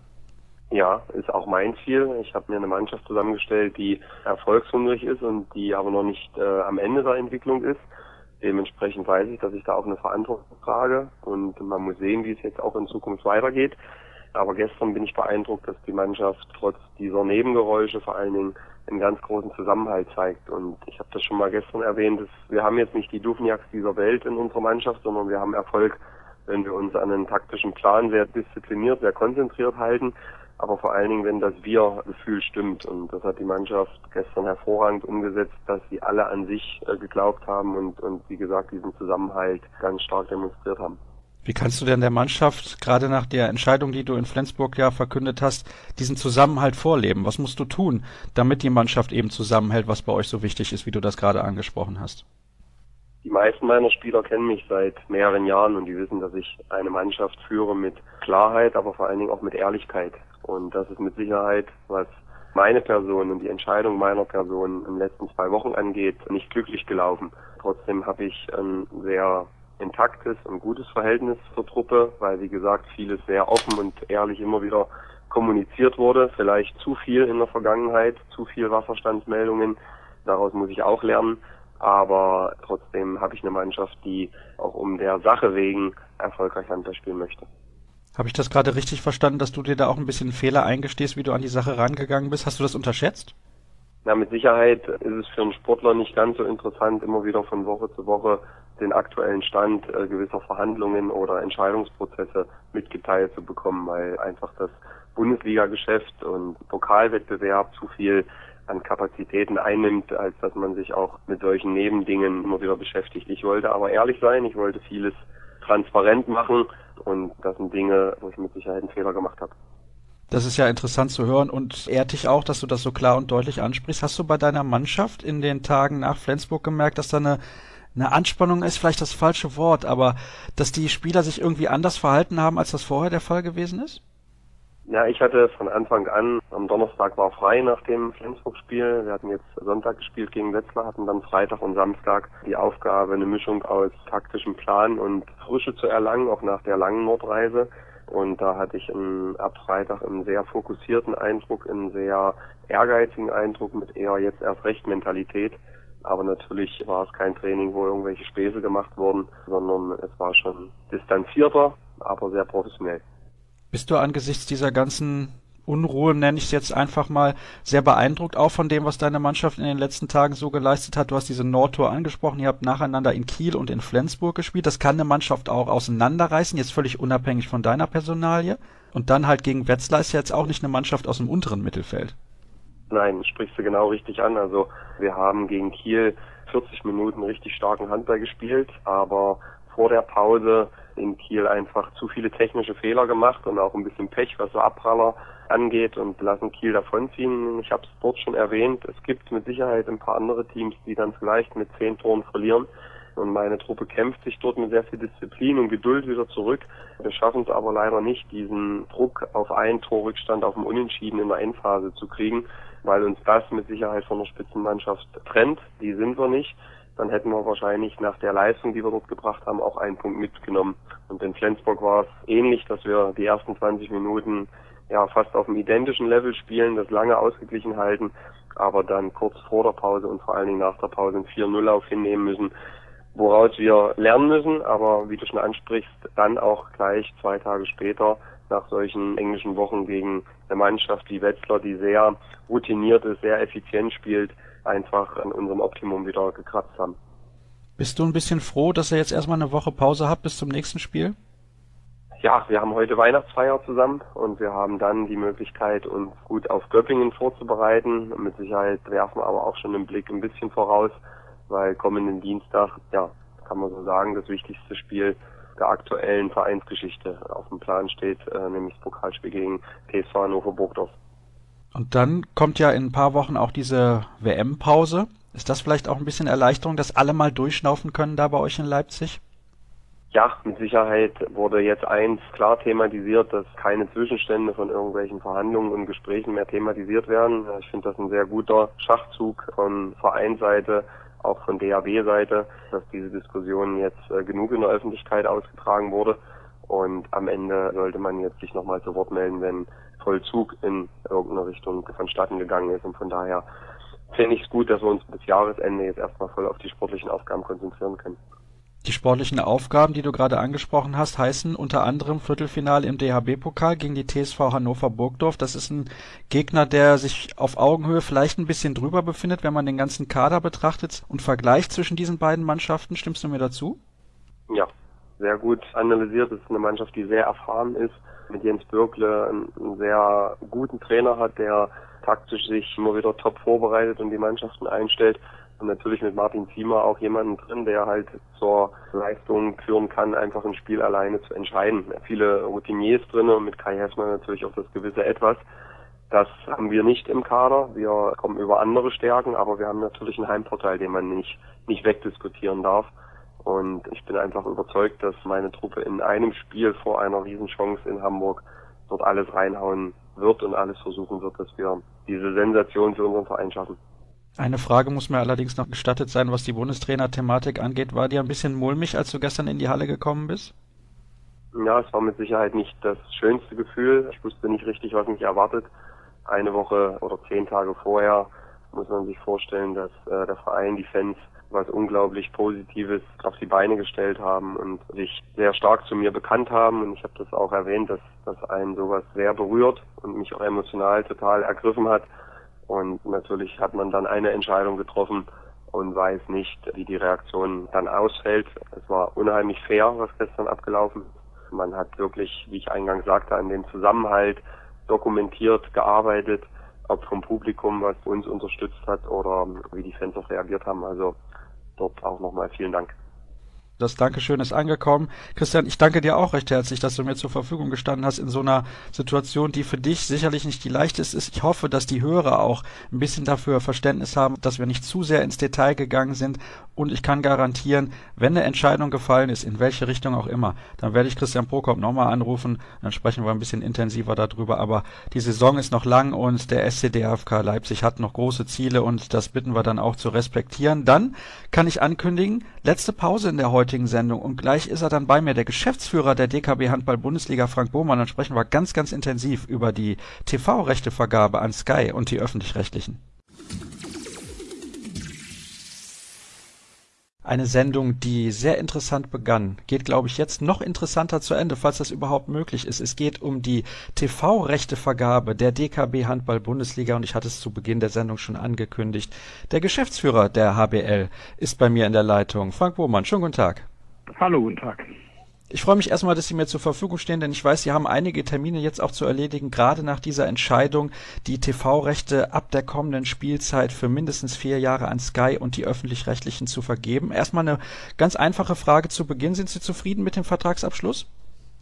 Ja, ist auch mein Ziel. Ich habe mir eine Mannschaft zusammengestellt, die erfolgshungrig ist und die aber noch nicht äh, am Ende der Entwicklung ist. Dementsprechend weiß ich, dass ich da auch eine Verantwortung trage und man muss sehen, wie es jetzt auch in Zukunft weitergeht. Aber gestern bin ich beeindruckt, dass die Mannschaft trotz dieser Nebengeräusche vor allen Dingen einen ganz großen Zusammenhalt zeigt. Und ich habe das schon mal gestern erwähnt, dass wir haben jetzt nicht die Duvniaks dieser Welt in unserer Mannschaft, sondern wir haben Erfolg, wenn wir uns an einen taktischen Plan sehr diszipliniert, sehr konzentriert halten. Aber vor allen Dingen, wenn das Wir-Gefühl stimmt. Und das hat die Mannschaft gestern hervorragend umgesetzt, dass sie alle an sich äh, geglaubt haben und, und wie gesagt, diesen Zusammenhalt ganz stark demonstriert haben. Wie kannst du denn der Mannschaft, gerade nach der Entscheidung, die du in Flensburg ja verkündet hast, diesen Zusammenhalt vorleben? Was musst du tun, damit die Mannschaft eben zusammenhält, was bei euch so wichtig ist, wie du das gerade angesprochen hast? Die meisten meiner Spieler kennen mich seit mehreren Jahren und die wissen, dass ich eine Mannschaft führe mit Klarheit, aber vor allen Dingen auch mit Ehrlichkeit. Und das ist mit Sicherheit, was meine Person und die Entscheidung meiner Person in den letzten zwei Wochen angeht, nicht glücklich gelaufen. Trotzdem habe ich ein sehr intaktes und gutes Verhältnis zur Truppe, weil, wie gesagt, vieles sehr offen und ehrlich immer wieder kommuniziert wurde. Vielleicht zu viel in der Vergangenheit, zu viel Wasserstandsmeldungen. Daraus muss ich auch lernen. Aber trotzdem habe ich eine Mannschaft, die auch um der Sache wegen erfolgreich Handball spielen möchte. Habe ich das gerade richtig verstanden, dass du dir da auch ein bisschen Fehler eingestehst, wie du an die Sache rangegangen bist? Hast du das unterschätzt? Na, mit Sicherheit ist es für einen Sportler nicht ganz so interessant, immer wieder von Woche zu Woche den aktuellen Stand äh, gewisser Verhandlungen oder Entscheidungsprozesse mitgeteilt zu bekommen, weil einfach das Bundesliga-Geschäft und Pokalwettbewerb zu viel an Kapazitäten einnimmt, als dass man sich auch mit solchen Nebendingen immer wieder beschäftigt. Ich wollte aber ehrlich sein, ich wollte vieles transparent machen und das sind Dinge, wo ich mit Sicherheit einen Fehler gemacht habe. Das ist ja interessant zu hören und ehrt dich auch, dass du das so klar und deutlich ansprichst. Hast du bei deiner Mannschaft in den Tagen nach Flensburg gemerkt, dass da eine, eine Anspannung ist, vielleicht das falsche Wort, aber dass die Spieler sich irgendwie anders verhalten haben, als das vorher der Fall gewesen ist? Ja, ich hatte von Anfang an, am Donnerstag war frei nach dem Flensburg-Spiel. Wir hatten jetzt Sonntag gespielt gegen Wetzlar, hatten dann Freitag und Samstag die Aufgabe, eine Mischung aus taktischem Plan und Frische zu erlangen, auch nach der langen Nordreise. Und da hatte ich einen, ab Freitag einen sehr fokussierten Eindruck, einen sehr ehrgeizigen Eindruck mit eher jetzt erst recht Mentalität. Aber natürlich war es kein Training, wo irgendwelche Späße gemacht wurden, sondern es war schon distanzierter, aber sehr professionell. Bist du angesichts dieser ganzen Unruhe, nenne ich es jetzt einfach mal, sehr beeindruckt auch von dem, was deine Mannschaft in den letzten Tagen so geleistet hat? Du hast diese Nordtour angesprochen, ihr habt nacheinander in Kiel und in Flensburg gespielt. Das kann eine Mannschaft auch auseinanderreißen, jetzt völlig unabhängig von deiner Personalie. Und dann halt gegen Wetzlar ist ja jetzt auch nicht eine Mannschaft aus dem unteren Mittelfeld. Nein, sprichst du genau richtig an. Also wir haben gegen Kiel vierzig Minuten richtig starken Handball gespielt, aber vor der Pause in Kiel einfach zu viele technische Fehler gemacht und auch ein bisschen Pech, was so Abpraller angeht und lassen Kiel davonziehen. Ich habe es dort schon erwähnt, es gibt mit Sicherheit ein paar andere Teams, die dann vielleicht mit zehn Toren verlieren. Und meine Truppe kämpft sich dort mit sehr viel Disziplin und Geduld wieder zurück. Wir schaffen es aber leider nicht, diesen Druck auf einen Torrückstand auf dem Unentschieden in der Endphase zu kriegen, weil uns das mit Sicherheit von der Spitzenmannschaft trennt. Die sind wir nicht. Dann hätten wir wahrscheinlich nach der Leistung, die wir dort gebracht haben, auch einen Punkt mitgenommen. Und in Flensburg war es ähnlich, dass wir die ersten zwanzig Minuten ja fast auf einem identischen Level spielen, das lange ausgeglichen halten, aber dann kurz vor der Pause und vor allen Dingen nach der Pause einen vier null Lauf hinnehmen müssen, woraus wir lernen müssen, aber wie du schon ansprichst, dann auch gleich zwei Tage später nach solchen englischen Wochen gegen eine Mannschaft wie Wetzlar, die sehr routiniert ist, sehr effizient spielt, einfach an unserem Optimum wieder gekratzt haben. Bist du ein bisschen froh, dass ihr jetzt erstmal eine Woche Pause habt bis zum nächsten Spiel? Ja, wir haben heute Weihnachtsfeier zusammen und wir haben dann die Möglichkeit, uns gut auf Göppingen vorzubereiten. Mit Sicherheit werfen wir aber auch schon den Blick ein bisschen voraus, weil kommenden Dienstag, ja, kann man so sagen, das wichtigste Spiel der aktuellen Vereinsgeschichte auf dem Plan steht, äh, nämlich das Pokalspiel gegen T S V Hannover Burgdorf. Und dann kommt ja in ein paar Wochen auch diese W M-Pause. Ist das vielleicht auch ein bisschen Erleichterung, dass alle mal durchschnaufen können da bei euch in Leipzig? Ja, mit Sicherheit wurde jetzt eins klar thematisiert, dass keine Zwischenstände von irgendwelchen Verhandlungen und Gesprächen mehr thematisiert werden. Ich finde das ein sehr guter Schachzug von Vereinsseite, auch von D H B-Seite, dass diese Diskussion jetzt äh, genug in der Öffentlichkeit ausgetragen wurde. Und am Ende sollte man jetzt sich nochmal zu Wort melden, wenn Vollzug in irgendeine Richtung vonstatten gegangen ist. Und von daher finde ich es gut, dass wir uns bis Jahresende jetzt erstmal voll auf die sportlichen Aufgaben konzentrieren können. Die sportlichen Aufgaben, die du gerade angesprochen hast, heißen unter anderem Viertelfinale im D H B-Pokal gegen die T S V Hannover Burgdorf. Das ist ein Gegner, der sich auf Augenhöhe vielleicht ein bisschen drüber befindet, wenn man den ganzen Kader betrachtet und vergleicht zwischen diesen beiden Mannschaften. Stimmst du mir dazu? Ja, sehr gut analysiert. Es ist eine Mannschaft, die sehr erfahren ist, mit Jens Bürkle einen sehr guten Trainer hat, der taktisch sich immer wieder top vorbereitet und die Mannschaften einstellt. Und natürlich mit Martin Ziemer auch jemanden drin, der halt zur Leistung führen kann, einfach ein Spiel alleine zu entscheiden. Viele Routiniers drin und mit Kai Hessner natürlich auch das gewisse Etwas. Das haben wir nicht im Kader. Wir kommen über andere Stärken, aber wir haben natürlich einen Heimvorteil, den man nicht, nicht wegdiskutieren darf. Und ich bin einfach überzeugt, dass meine Truppe in einem Spiel vor einer Riesenchance in Hamburg dort alles reinhauen wird und alles versuchen wird, dass wir diese Sensation für unseren Verein schaffen. Eine Frage muss mir allerdings noch gestattet sein, was die Bundestrainer-Thematik angeht. War dir ein bisschen mulmig, als du gestern in die Halle gekommen bist? Ja, es war mit Sicherheit nicht das schönste Gefühl. Ich wusste nicht richtig, was mich erwartet. Eine Woche oder zehn Tage vorher muss man sich vorstellen, dass äh, der Verein, die Fans was unglaublich Positives auf die Beine gestellt haben und sich sehr stark zu mir bekannt haben. Und ich habe das auch erwähnt, dass, dass einen sowas sehr berührt und mich auch emotional total ergriffen hat. Und natürlich hat man dann eine Entscheidung getroffen und weiß nicht, wie die Reaktion dann ausfällt. Es war unheimlich fair, was gestern abgelaufen ist. Man hat wirklich, wie ich eingangs sagte, an dem Zusammenhalt dokumentiert, gearbeitet ob vom Publikum, was uns unterstützt hat oder wie die Fans auch reagiert haben. Also dort auch nochmal vielen Dank. Das Dankeschön ist angekommen. Christian, ich danke dir auch recht herzlich, dass du mir zur Verfügung gestanden hast in so einer Situation, die für dich sicherlich nicht die leichteste ist. Ich hoffe, dass die Hörer auch ein bisschen dafür Verständnis haben, dass wir nicht zu sehr ins Detail gegangen sind. Und ich kann garantieren, wenn eine Entscheidung gefallen ist, in welche Richtung auch immer, dann werde ich Christian Prokop nochmal anrufen. Dann sprechen wir ein bisschen intensiver darüber. Aber die Saison ist noch lang und der S C D F K Leipzig hat noch große Ziele und das bitten wir dann auch zu respektieren. Dann kann ich ankündigen, letzte Pause in der heutigen Sendung und gleich ist er dann bei mir, der Geschäftsführer der D K B Handball Bundesliga, Frank Bohmann. Dann sprechen wir ganz, ganz intensiv über die T V-Rechtevergabe an Sky und die öffentlich-rechtlichen. Eine Sendung, die sehr interessant begann, geht, glaube ich, jetzt noch interessanter zu Ende, falls das überhaupt möglich ist. Es geht um die T V-Rechtevergabe der D K B Handball Bundesliga und ich hatte es zu Beginn der Sendung schon angekündigt. Der Geschäftsführer der H B L ist bei mir in der Leitung. Frank Bohmann, schönen guten Tag. Hallo, guten Tag. Ich freue mich erstmal, dass Sie mir zur Verfügung stehen, denn ich weiß, Sie haben einige Termine jetzt auch zu erledigen, gerade nach dieser Entscheidung, die T V-Rechte ab der kommenden Spielzeit für mindestens vier Jahre an Sky und die öffentlich-rechtlichen zu vergeben. Erstmal eine ganz einfache Frage zu Beginn. Sind Sie zufrieden mit dem Vertragsabschluss?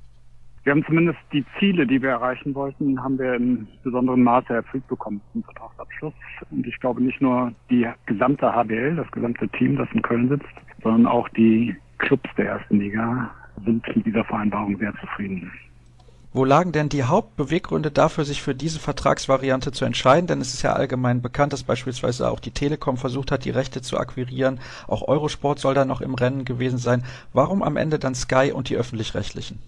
Wir haben zumindest die Ziele, die wir erreichen wollten, haben wir in besonderem Maße erfüllt bekommen zum Vertragsabschluss. Und ich glaube nicht nur die gesamte H B L, das gesamte Team, das in Köln sitzt, sondern auch die Clubs der ersten Liga sind mit dieser Vereinbarung sehr zufrieden. Wo lagen denn die Hauptbeweggründe dafür, sich für diese Vertragsvariante zu entscheiden? Denn es ist ja allgemein bekannt, dass beispielsweise auch die Telekom versucht hat, die Rechte zu akquirieren. Auch Eurosport soll da noch im Rennen gewesen sein. Warum am Ende dann Sky und die öffentlich-rechtlichen?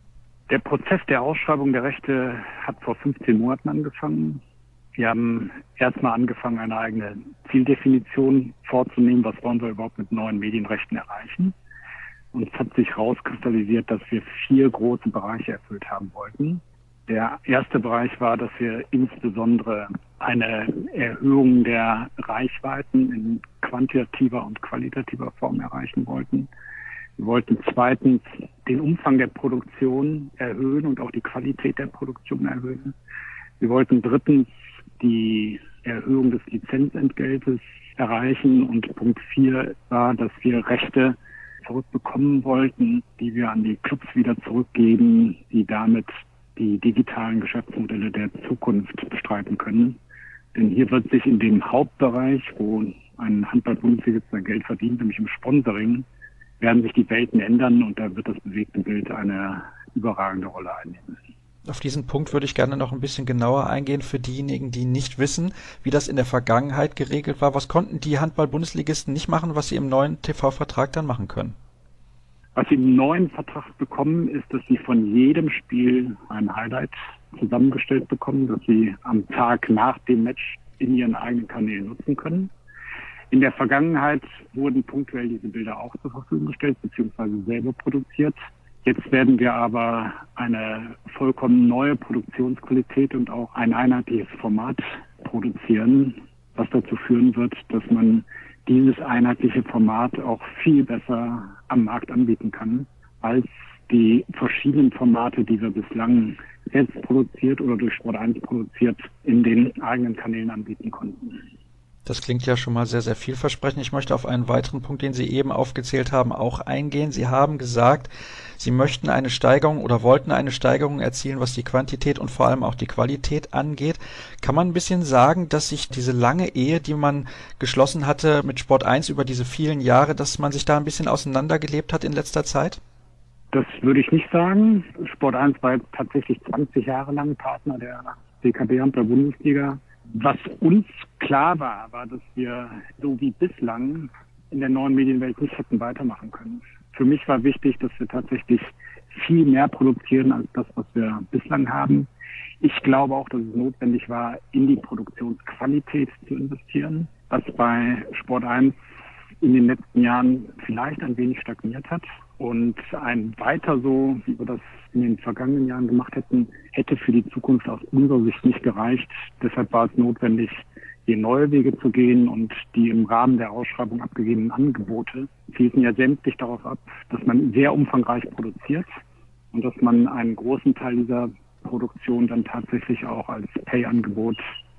Der Prozess der Ausschreibung der Rechte hat vor fünfzehn Monaten angefangen. Wir haben erstmal angefangen, eine eigene Zieldefinition vorzunehmen. Was wollen wir überhaupt mit neuen Medienrechten erreichen? Und es hat sich herauskristallisiert, dass wir vier große Bereiche erfüllt haben wollten. Der erste Bereich war, dass wir insbesondere eine Erhöhung der Reichweiten in quantitativer und qualitativer Form erreichen wollten. Wir wollten zweitens den Umfang der Produktion erhöhen und auch die Qualität der Produktion erhöhen. Wir wollten drittens die Erhöhung des Lizenzentgeltes erreichen. Und Punkt vier war, dass wir Rechte zurückbekommen wollten, die wir an die Clubs wieder zurückgeben, die damit die digitalen Geschäftsmodelle der Zukunft bestreiten können. Denn hier wird sich in dem Hauptbereich, wo ein Handball-Bundesliga sein Geld verdient, nämlich im Sponsoring, werden sich die Welten ändern und da wird das bewegte Bild eine überragende Rolle einnehmen. Auf diesen Punkt würde ich gerne noch ein bisschen genauer eingehen für diejenigen, die nicht wissen, wie das in der Vergangenheit geregelt war. Was konnten die Handball-Bundesligisten nicht machen, was sie im neuen T V-Vertrag dann machen können? Was sie im neuen Vertrag bekommen, ist, dass sie von jedem Spiel ein Highlight zusammengestellt bekommen, das sie am Tag nach dem Match in ihren eigenen Kanälen nutzen können. In der Vergangenheit wurden punktuell diese Bilder auch zur Verfügung gestellt, beziehungsweise selber produziert. Jetzt werden wir aber eine vollkommen neue Produktionsqualität und auch ein einheitliches Format produzieren, was dazu führen wird, dass man dieses einheitliche Format auch viel besser am Markt anbieten kann, als die verschiedenen Formate, die wir bislang selbst produziert oder durch Sport eins produziert, in den eigenen Kanälen anbieten konnten. Das klingt ja schon mal sehr, sehr vielversprechend. Ich möchte auf einen weiteren Punkt, den Sie eben aufgezählt haben, auch eingehen. Sie haben gesagt, Sie möchten eine Steigerung oder wollten eine Steigerung erzielen, was die Quantität und vor allem auch die Qualität angeht. Kann man ein bisschen sagen, dass sich diese lange Ehe, die man geschlossen hatte mit Sport eins über diese vielen Jahre, dass man sich da ein bisschen auseinandergelebt hat in letzter Zeit? Das würde ich nicht sagen. Sport eins war tatsächlich zwanzig Jahre lang Partner der D K B Handball Bundesliga. Was uns klar war, war, dass wir so wie bislang in der neuen Medienwelt nicht hätten weitermachen können. Für mich war wichtig, dass wir tatsächlich viel mehr produzieren als das, was wir bislang haben. Ich glaube auch, dass es notwendig war, in die Produktionsqualität zu investieren, was bei Sport eins in den letzten Jahren vielleicht ein wenig stagniert hat. Und ein weiter so, wie wir das in den vergangenen Jahren gemacht hätten, hätte für die Zukunft aus unserer Sicht nicht gereicht. Deshalb war es notwendig, hier neue Wege zu gehen, und die im Rahmen der Ausschreibung abgegebenen Angebote zielten ja sämtlich darauf ab, dass man sehr umfangreich produziert und dass man einen großen Teil dieser Produktion dann tatsächlich auch als Pay-Angebot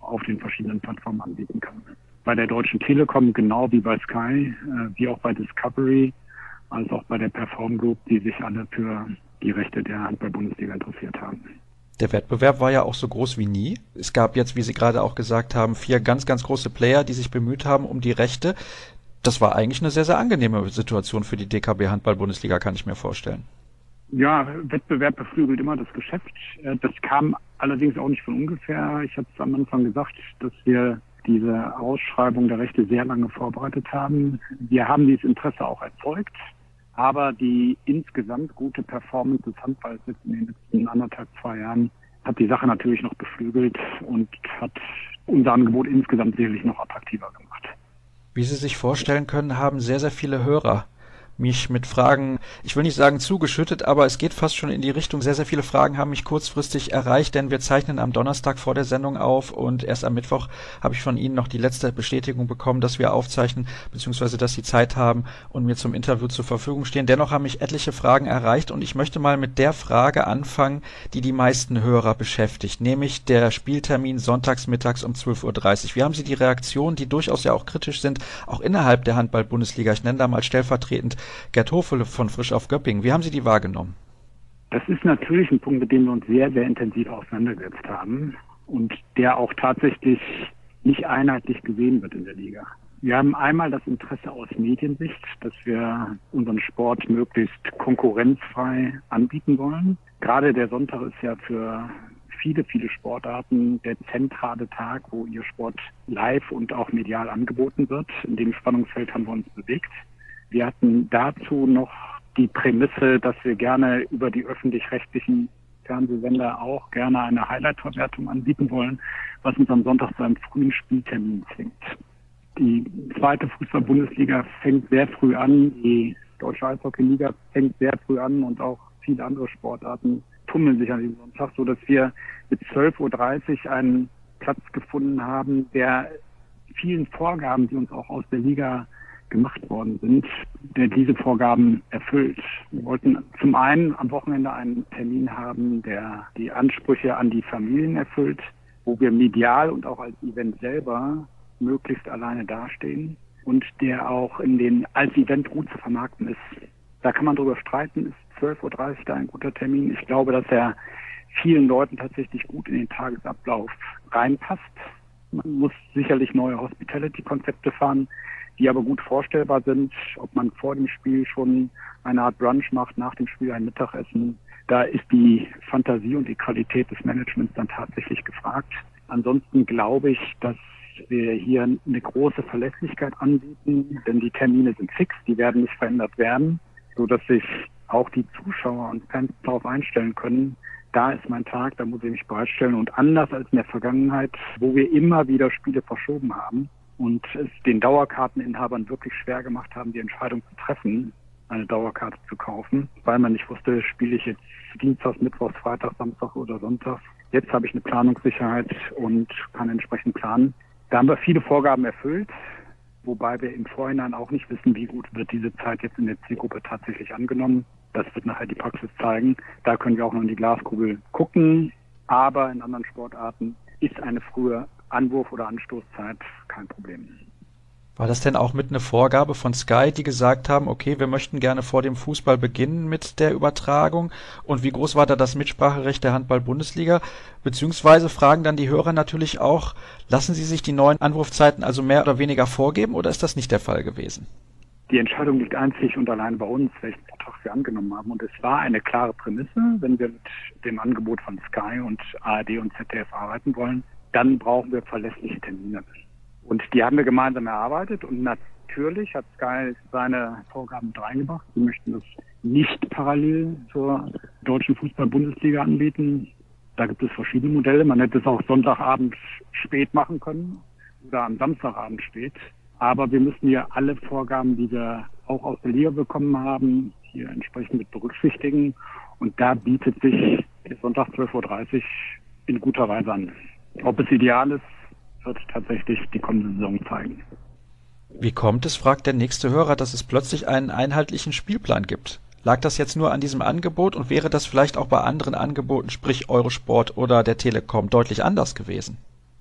auf den verschiedenen Plattformen anbieten kann. Bei der Deutschen Telekom, genau wie bei Sky, äh, wie auch bei Discovery, als auch bei der Perform Group, die sich alle für die Rechte der Handball-Bundesliga interessiert haben. Der Wettbewerb war ja auch so groß wie nie. Es gab jetzt, wie Sie gerade auch gesagt haben, vier ganz, ganz große Player, die sich bemüht haben um die Rechte. Das war eigentlich eine sehr, sehr angenehme Situation für die D K B Handball-Bundesliga, kann ich mir vorstellen. Ja, Wettbewerb beflügelt immer das Geschäft. Das kam allerdings auch nicht von ungefähr. Ich habe es am Anfang gesagt, dass wir diese Ausschreibung der Rechte sehr lange vorbereitet haben. Wir haben dieses Interesse auch erzeugt. Aber die insgesamt gute Performance des Handballs jetzt in den letzten anderthalb, zwei Jahren hat die Sache natürlich noch beflügelt und hat unser Angebot insgesamt sicherlich noch attraktiver gemacht. Wie Sie sich vorstellen können, haben sehr, sehr viele Hörer mich mit Fragen, ich will nicht sagen zugeschüttet, aber es geht fast schon in die Richtung. Sehr, sehr viele Fragen haben mich kurzfristig erreicht, denn wir zeichnen am Donnerstag vor der Sendung auf und erst am Mittwoch habe ich von Ihnen noch die letzte Bestätigung bekommen, dass wir aufzeichnen, beziehungsweise dass Sie Zeit haben und mir zum Interview zur Verfügung stehen. Dennoch haben mich etliche Fragen erreicht und ich möchte mal mit der Frage anfangen, die die meisten Hörer beschäftigt, nämlich der Spieltermin sonntags mittags um zwölf Uhr dreißig. Wie haben Sie die Reaktionen, die durchaus ja auch kritisch sind, auch innerhalb der Handball-Bundesliga, ich nenne da mal stellvertretend Gerd Hofele von Frisch auf Göppingen. Wie haben Sie die wahrgenommen? Das ist natürlich ein Punkt, mit dem wir uns sehr, sehr intensiv auseinandergesetzt haben und der auch tatsächlich nicht einheitlich gesehen wird in der Liga. Wir haben einmal das Interesse aus Mediensicht, dass wir unseren Sport möglichst konkurrenzfrei anbieten wollen. Gerade der Sonntag ist ja für viele, viele Sportarten der zentrale Tag, wo ihr Sport live und auch medial angeboten wird. In dem Spannungsfeld haben wir uns bewegt. Wir hatten dazu noch die Prämisse, dass wir gerne über die öffentlich-rechtlichen Fernsehsender auch gerne eine Highlight-Verwertung anbieten wollen, was uns am Sonntag zu einem frühen Spieltermin zwingt. Die zweite Fußball-Bundesliga fängt sehr früh an, die Deutsche Eishockey-Liga fängt sehr früh an und auch viele andere Sportarten tummeln sich an diesem Sonntag, so dass wir mit zwölf Uhr dreißig einen Platz gefunden haben, der vielen Vorgaben, die uns auch aus der Liga gemacht worden sind, der diese Vorgaben erfüllt. Wir wollten zum einen am Wochenende einen Termin haben, der die Ansprüche an die Familien erfüllt, wo wir medial und auch als Event selber möglichst alleine dastehen und der auch in den als Event gut zu vermarkten ist. Da kann man drüber streiten, ist zwölf Uhr dreißig da ein guter Termin. Ich glaube, dass er vielen Leuten tatsächlich gut in den Tagesablauf reinpasst. Man muss sicherlich neue Hospitality-Konzepte fahren, die aber gut vorstellbar sind, ob man vor dem Spiel schon eine Art Brunch macht, nach dem Spiel ein Mittagessen. Da ist die Fantasie und die Qualität des Managements dann tatsächlich gefragt. Ansonsten glaube ich, dass wir hier eine große Verlässlichkeit anbieten, denn die Termine sind fix, die werden nicht verändert werden, so dass sich auch die Zuschauer und Fans darauf einstellen können. Da ist mein Tag, da muss ich mich bereitstellen. Und anders als in der Vergangenheit, wo wir immer wieder Spiele verschoben haben, und es den Dauerkarteninhabern wirklich schwer gemacht haben, die Entscheidung zu treffen, eine Dauerkarte zu kaufen, weil man nicht wusste, spiele ich jetzt Dienstags, Mittwochs, Freitags, Samstags oder Sonntags. Jetzt habe ich eine Planungssicherheit und kann entsprechend planen. Da haben wir viele Vorgaben erfüllt, wobei wir im Vorhinein auch nicht wissen, wie gut wird diese Zeit jetzt in der Zielgruppe tatsächlich angenommen. Das wird nachher die Praxis zeigen. Da können wir auch noch in die Glaskugel gucken, aber in anderen Sportarten ist eine frühe Anwurf- oder Anstoßzeit kein Problem. War das denn auch mit einer Vorgabe von Sky, die gesagt haben, okay, wir möchten gerne vor dem Fußball beginnen mit der Übertragung? Und wie groß war da das Mitspracherecht der Handball-Bundesliga? Beziehungsweise fragen dann die Hörer natürlich auch, lassen Sie sich die neuen Anwurfzeiten also mehr oder weniger vorgeben oder ist das nicht der Fall gewesen? Die Entscheidung liegt einzig und allein bei uns, welchen Vertrag wir angenommen haben. Und es war eine klare Prämisse, wenn wir mit dem Angebot von Sky und A R D und Z D F arbeiten wollen, dann brauchen wir verlässliche Termine. Und die haben wir gemeinsam erarbeitet und natürlich hat Sky seine Vorgaben mit reingebracht. Sie möchten das nicht parallel zur deutschen Fußball-Bundesliga anbieten. Da gibt es verschiedene Modelle. Man hätte es auch Sonntagabend spät machen können oder am Samstagabend spät. Aber wir müssen hier alle Vorgaben, die wir auch aus der Liga bekommen haben, hier entsprechend mit berücksichtigen. Und da bietet sich Sonntag zwölf Uhr dreißig in guter Weise an. Ob es ideal ist, wird tatsächlich die kommende Saison zeigen. Wie kommt es, fragt der nächste Hörer, dass es plötzlich einen einheitlichen Spielplan gibt? Lag das jetzt nur an diesem Angebot und wäre das vielleicht auch bei anderen Angeboten, sprich Eurosport oder der Telekom, deutlich anders gewesen?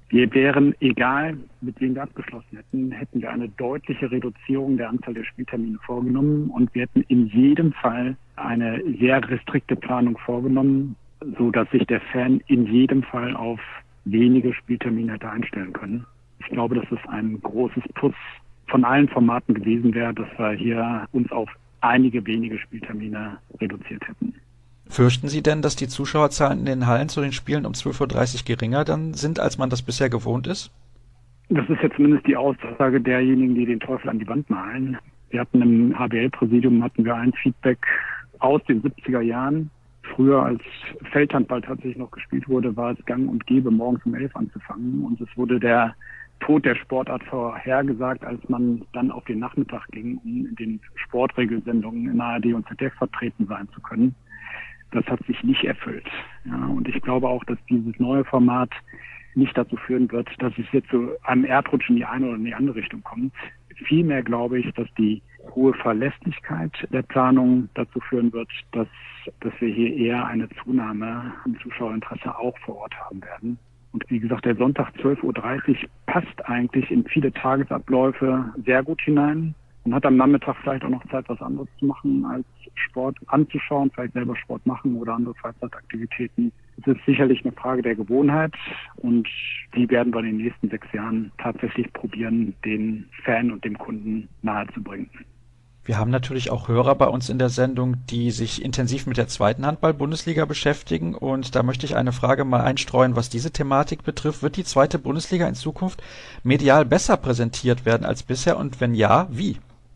Wir wären, egal mit wem wir abgeschlossen hätten, hätten wir eine deutliche Reduzierung der Anzahl der Spieltermine vorgenommen und wir hätten in jedem Fall eine sehr restrikte Planung vorgenommen, so dass sich der Fan in jedem Fall auf wenige Spieltermine hätte einstellen können. Ich glaube, dass es ein großes Plus von allen Formaten gewesen wäre, dass wir hier uns auf einige wenige Spieltermine reduziert hätten. Fürchten Sie denn, dass die Zuschauerzahlen in den Hallen zu den Spielen um zwölf Uhr dreißig geringer dann sind, als man das bisher gewohnt ist? Das ist ja zumindest die Aussage derjenigen, die den Teufel an die Wand malen. Wir hatten im H B L-Präsidium hatten wir ein Feedback aus den siebziger Jahren. Früher, als Feldhandball tatsächlich noch gespielt wurde, war es gang und gäbe, morgens um elf anzufangen. Und es wurde der Tod der Sportart vorhergesagt, als man dann auf den Nachmittag ging, um in den Sportregelsendungen in A R D und Z D F vertreten sein zu können. Das hat sich nicht erfüllt. Ja, und ich glaube auch, dass dieses neue Format nicht dazu führen wird, dass es jetzt zu einem Erdrutsch in die eine oder in die andere Richtung kommt. Vielmehr glaube ich, dass die hohe Verlässlichkeit der Planung dazu führen wird, dass, dass wir hier eher eine Zunahme im Zuschauerinteresse auch vor Ort haben werden. Und wie gesagt, der Sonntag zwölf Uhr dreißig passt eigentlich in viele Tagesabläufe sehr gut hinein. Man hat am Nachmittag vielleicht auch noch Zeit, was anderes zu machen, als Sport anzuschauen, vielleicht selber Sport machen oder andere Freizeitaktivitäten. Es ist sicherlich eine Frage der Gewohnheit und die werden wir in den nächsten sechs Jahren tatsächlich probieren, den Fan und dem Kunden nahezubringen. Wir haben natürlich auch Hörer bei uns in der Sendung, die sich intensiv mit der zweiten Handball-Bundesliga beschäftigen. Und da möchte ich eine Frage mal einstreuen, was diese Thematik betrifft. Wird die zweite Bundesliga in Zukunft medial besser präsentiert werden als bisher? Und wenn ja, wie?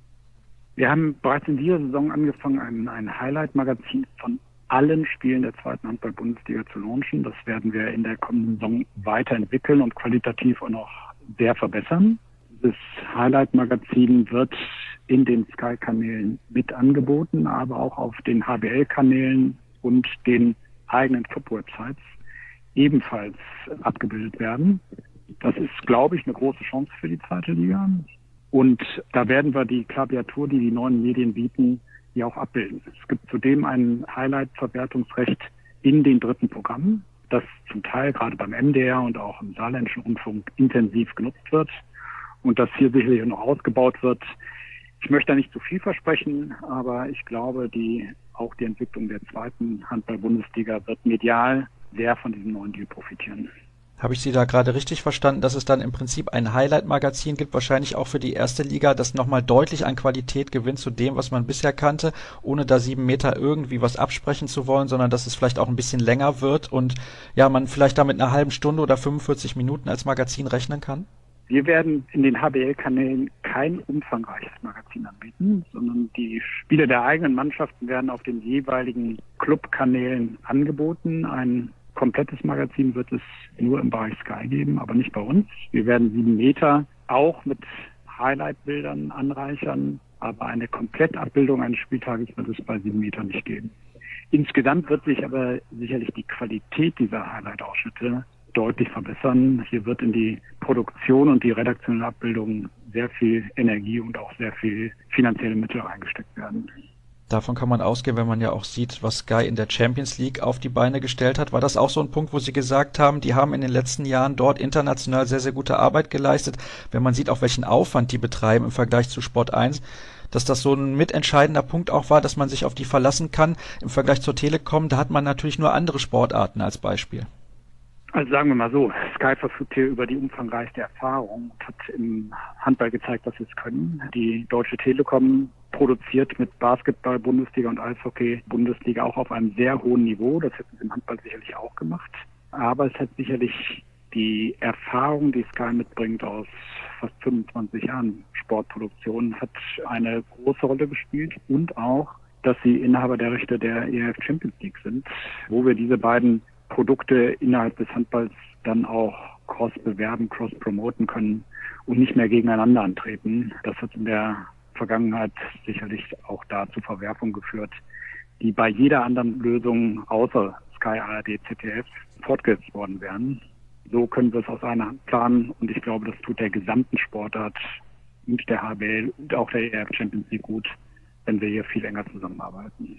Wir haben bereits in dieser Saison angefangen, ein, ein Highlight-Magazin von allen Spielen der zweiten Handball-Bundesliga zu launchen. Das werden wir in der kommenden Saison weiterentwickeln und qualitativ auch noch sehr verbessern. Das Highlight-Magazin wird in den Sky-Kanälen mit angeboten, aber auch auf den H B L-Kanälen und den eigenen Club-Websites ebenfalls abgebildet werden. Das ist, glaube ich, eine große Chance für die zweite Liga. Und da werden wir die Klaviatur, die die neuen Medien bieten, hier auch abbilden. Es gibt zudem ein Highlight-Verwertungsrecht in den dritten Programmen, das zum Teil gerade beim M D R und auch im Saarländischen Rundfunk intensiv genutzt wird und das hier sicherlich noch ausgebaut wird. Ich möchte da nicht zu viel versprechen, aber ich glaube, die auch die Entwicklung der zweiten Handball-Bundesliga wird medial sehr von diesem neuen Deal profitieren. Habe ich Sie da gerade richtig verstanden, dass es dann im Prinzip ein Highlight-Magazin gibt, wahrscheinlich auch für die erste Liga, das nochmal deutlich an Qualität gewinnt zu dem, was man bisher kannte, ohne da sieben Meter irgendwie was absprechen zu wollen, sondern dass es vielleicht auch ein bisschen länger wird und ja, man vielleicht da mit einer halben Stunde oder fünfundvierzig Minuten als Magazin rechnen kann? Wir werden in den H B L-Kanälen kein umfangreiches Magazin anbieten, sondern die Spiele der eigenen Mannschaften werden auf den jeweiligen Clubkanälen angeboten. Ein komplettes Magazin wird es nur im Bereich Sky geben, aber nicht bei uns. Wir werden sieben Meter auch mit Highlight-Bildern anreichern, aber eine Komplettabbildung eines Spieltages wird es bei sieben Meter nicht geben. Insgesamt wird sich aber sicherlich die Qualität dieser Highlight-Ausschnitte deutlich verbessern. Hier wird in die Produktion und die redaktionelle Abbildung sehr viel Energie und auch sehr viel finanzielle Mittel reingesteckt werden. Davon kann man ausgehen, wenn man ja auch sieht, was Sky in der Champions League auf die Beine gestellt hat. War das auch so ein Punkt, wo Sie gesagt haben, die haben in den letzten Jahren dort international sehr, sehr gute Arbeit geleistet, wenn man sieht, auch welchen Aufwand die betreiben im Vergleich zu Sport eins, dass das so ein mitentscheidender Punkt auch war, dass man sich auf die verlassen kann. Im Vergleich zur Telekom, da hat man natürlich nur andere Sportarten als Beispiel. Also sagen wir mal so, Sky verfügt hier über die umfangreichste Erfahrung und hat im Handball gezeigt, dass sie es können. Die Deutsche Telekom produziert mit Basketball, Bundesliga und Eishockey Bundesliga auch auf einem sehr hohen Niveau. Das hätten sie im Handball sicherlich auch gemacht. Aber es hat sicherlich die Erfahrung, die Sky mitbringt aus fast fünfundzwanzig Jahren Sportproduktion, hat eine große Rolle gespielt und auch, dass sie Inhaber der Rechte der E R F Champions League sind, wo wir diese beiden Produkte innerhalb des Handballs dann auch cross bewerben, cross promoten können und nicht mehr gegeneinander antreten. Das hat in der Vergangenheit sicherlich auch da zu Verwerfungen geführt, die bei jeder anderen Lösung außer Sky, A R D, Z D F fortgesetzt worden wären. So können wir es aus einer Hand planen und ich glaube, das tut der gesamten Sportart und der H B L und auch der E R F Champions League gut, wenn wir hier viel enger zusammenarbeiten.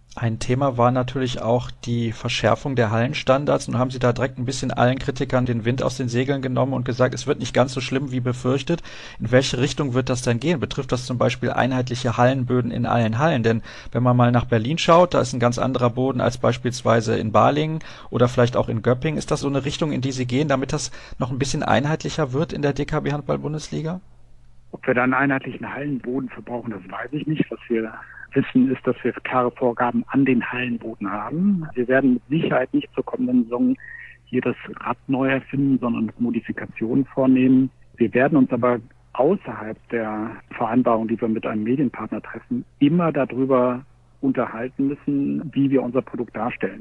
Ein Thema war natürlich auch die Verschärfung der Hallenstandards. Nun haben Sie da direkt ein bisschen allen Kritikern den Wind aus den Segeln genommen und gesagt, es wird nicht ganz so schlimm wie befürchtet. In welche Richtung wird das denn gehen? Betrifft das zum Beispiel einheitliche Hallenböden in allen Hallen? Denn wenn man mal nach Berlin schaut, da ist ein ganz anderer Boden als beispielsweise in Balingen oder vielleicht auch in Göppingen. Ist das so eine Richtung, in die Sie gehen, damit das noch ein bisschen einheitlicher wird in der D K B-Handball-Bundesliga? Ob wir da einen einheitlichen Hallenboden verbrauchen, das weiß ich nicht. Was wir wissen, ist, dass wir klare Vorgaben an den Hallenboden haben. Wir werden mit Sicherheit nicht zur kommenden Saison hier das Rad neu erfinden, sondern Modifikationen vornehmen. Wir werden uns aber außerhalb der Vereinbarung, die wir mit einem Medienpartner treffen, immer darüber unterhalten müssen, wie wir unser Produkt darstellen.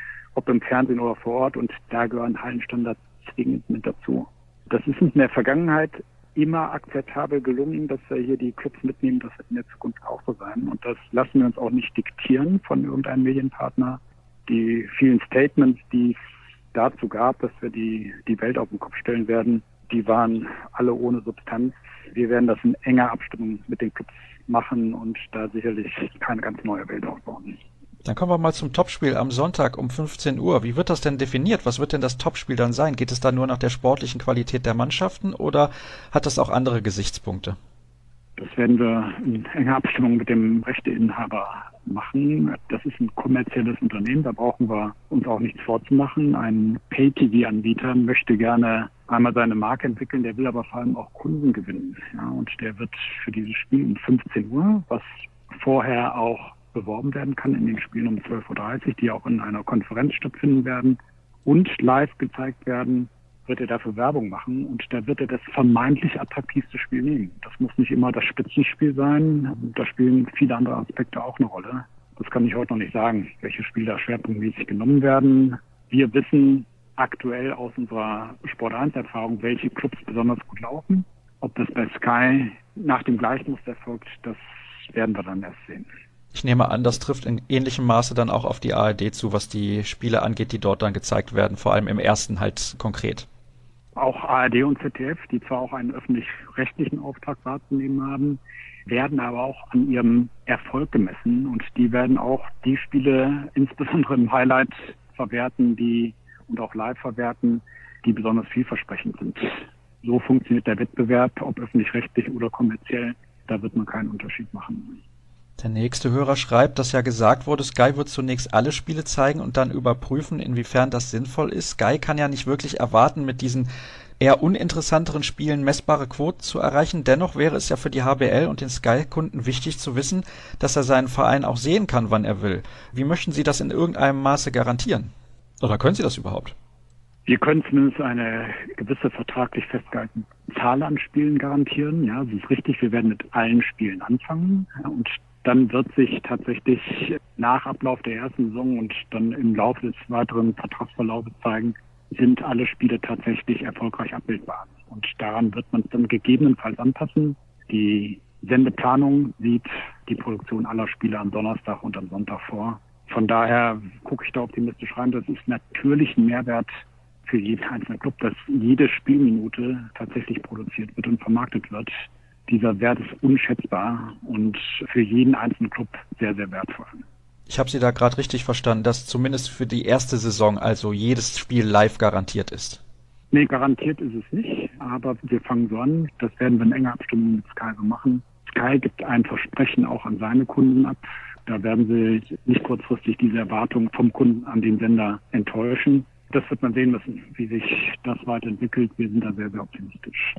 Ob im Fernsehen oder vor Ort, und da gehören Hallenstandards zwingend mit dazu. Das ist uns in der Vergangenheit immer akzeptabel gelungen, dass wir hier die Clubs mitnehmen. Das wird in der Zukunft auch so sein. Und das lassen wir uns auch nicht diktieren von irgendeinem Medienpartner. Die vielen Statements, die es dazu gab, dass wir die, die Welt auf den Kopf stellen werden, die waren alle ohne Substanz. Wir werden das in enger Abstimmung mit den Clubs machen und da sicherlich keine ganz neue Welt aufbauen. Dann kommen wir mal zum Topspiel am Sonntag um fünfzehn Uhr. Wie wird das denn definiert? Was wird denn das Topspiel dann sein? Geht es da nur nach der sportlichen Qualität der Mannschaften oder hat das auch andere Gesichtspunkte? Das werden wir in enger Abstimmung mit dem Rechteinhaber machen. Das ist ein kommerzielles Unternehmen, da brauchen wir uns auch nichts vorzumachen. Ein Pay-T V-Anbieter möchte gerne einmal seine Marke entwickeln, der will aber vor allem auch Kunden gewinnen. Ja, und der wird für dieses Spiel um fünfzehn Uhr, was vorher auch beworben werden kann in den Spielen um zwölf Uhr dreißig, die auch in einer Konferenz stattfinden werden und live gezeigt werden, wird er dafür Werbung machen und da wird er das vermeintlich attraktivste Spiel nehmen. Das muss nicht immer das Spitzenspiel sein, da spielen viele andere Aspekte auch eine Rolle. Das kann ich heute noch nicht sagen, welche Spiele da schwerpunktmäßig genommen werden. Wir wissen aktuell aus unserer Sport eins Erfahrung, welche Clubs besonders gut laufen. Ob das bei Sky nach dem Gleichmuster erfolgt, das werden wir dann erst sehen. Ich nehme an, das trifft in ähnlichem Maße dann auch auf die A R D zu, was die Spiele angeht, die dort dann gezeigt werden, vor allem im ersten halt konkret. Auch A R D und Z D F, die zwar auch einen öffentlich-rechtlichen Auftrag wahrzunehmen haben, werden aber auch an ihrem Erfolg gemessen und die werden auch die Spiele insbesondere im Highlight verwerten, die und auch live verwerten, die besonders vielversprechend sind. So funktioniert der Wettbewerb, ob öffentlich-rechtlich oder kommerziell, da wird man keinen Unterschied machen. Der nächste Hörer schreibt, dass ja gesagt wurde, Sky wird zunächst alle Spiele zeigen und dann überprüfen, inwiefern das sinnvoll ist. Sky kann ja nicht wirklich erwarten, mit diesen eher uninteressanteren Spielen messbare Quoten zu erreichen. Dennoch wäre es ja für die H B L und den Sky-Kunden wichtig zu wissen, dass er seinen Verein auch sehen kann, wann er will. Wie möchten Sie das in irgendeinem Maße garantieren? Oder können Sie das überhaupt? Wir können zumindest eine gewisse vertraglich festgehaltene Zahl an Spielen garantieren. Ja, das ist richtig. Wir werden mit allen Spielen anfangen und dann wird sich tatsächlich nach Ablauf der ersten Saison und dann im Laufe des weiteren Vertragsverlaufes zeigen, sind alle Spiele tatsächlich erfolgreich abbildbar. Und daran wird man es dann gegebenenfalls anpassen. Die Sendeplanung sieht die Produktion aller Spiele am Donnerstag und am Sonntag vor. Von daher gucke ich da optimistisch rein. Das ist natürlich ein Mehrwert für jeden einzelnen Club, dass jede Spielminute tatsächlich produziert wird und vermarktet wird. Dieser Wert ist unschätzbar und für jeden einzelnen Club sehr, sehr wertvoll. Ich habe Sie da gerade richtig verstanden, dass zumindest für die erste Saison also jedes Spiel live garantiert ist. Nee, garantiert ist es nicht, aber wir fangen so an. Das werden wir in enger Abstimmung mit Sky so machen. Sky gibt ein Versprechen auch an seine Kunden ab. Da werden sie nicht kurzfristig diese Erwartung vom Kunden an den Sender enttäuschen. Das wird man sehen müssen, wie sich das weiterentwickelt. Wir sind da sehr, sehr optimistisch.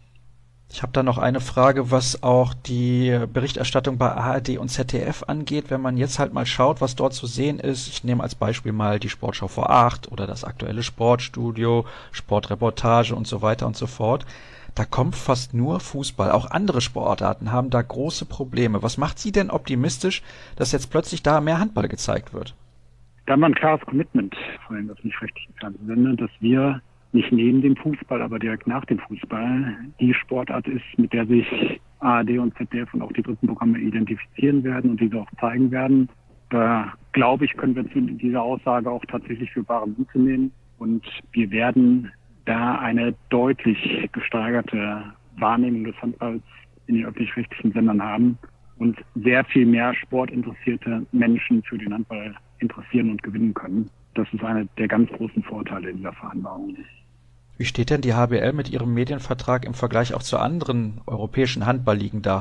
Ich habe da noch eine Frage, was auch die Berichterstattung bei A R D und Z D F angeht. Wenn man jetzt halt mal schaut, was dort zu sehen ist, ich nehme als Beispiel mal die Sportschau vor acht oder das aktuelle Sportstudio, Sportreportage und so weiter und so fort. Da kommt fast nur Fußball. Auch andere Sportarten haben da große Probleme. Was macht Sie denn optimistisch, dass jetzt plötzlich da mehr Handball gezeigt wird? Da haben wir ein klares Commitment von den öffentlich-rechtlichen Fernsehsendern, dass wir nicht neben dem Fußball, aber direkt nach dem Fußball die Sportart ist, mit der sich A R D und Z D F und auch die dritten Programme identifizieren werden und diese auch zeigen werden. Da glaube ich, können wir zu dieser Aussage auch tatsächlich für bare Münze nehmen und wir werden da eine deutlich gesteigerte Wahrnehmung des Handballs in den öffentlich-rechtlichen Sendern haben. und sehr viel mehr sportinteressierte Menschen für den Handball interessieren und gewinnen können. Das ist einer der ganz großen Vorteile dieser Vereinbarung. Wie steht denn die H B L mit ihrem Medienvertrag im Vergleich auch zu anderen europäischen Handballligen da?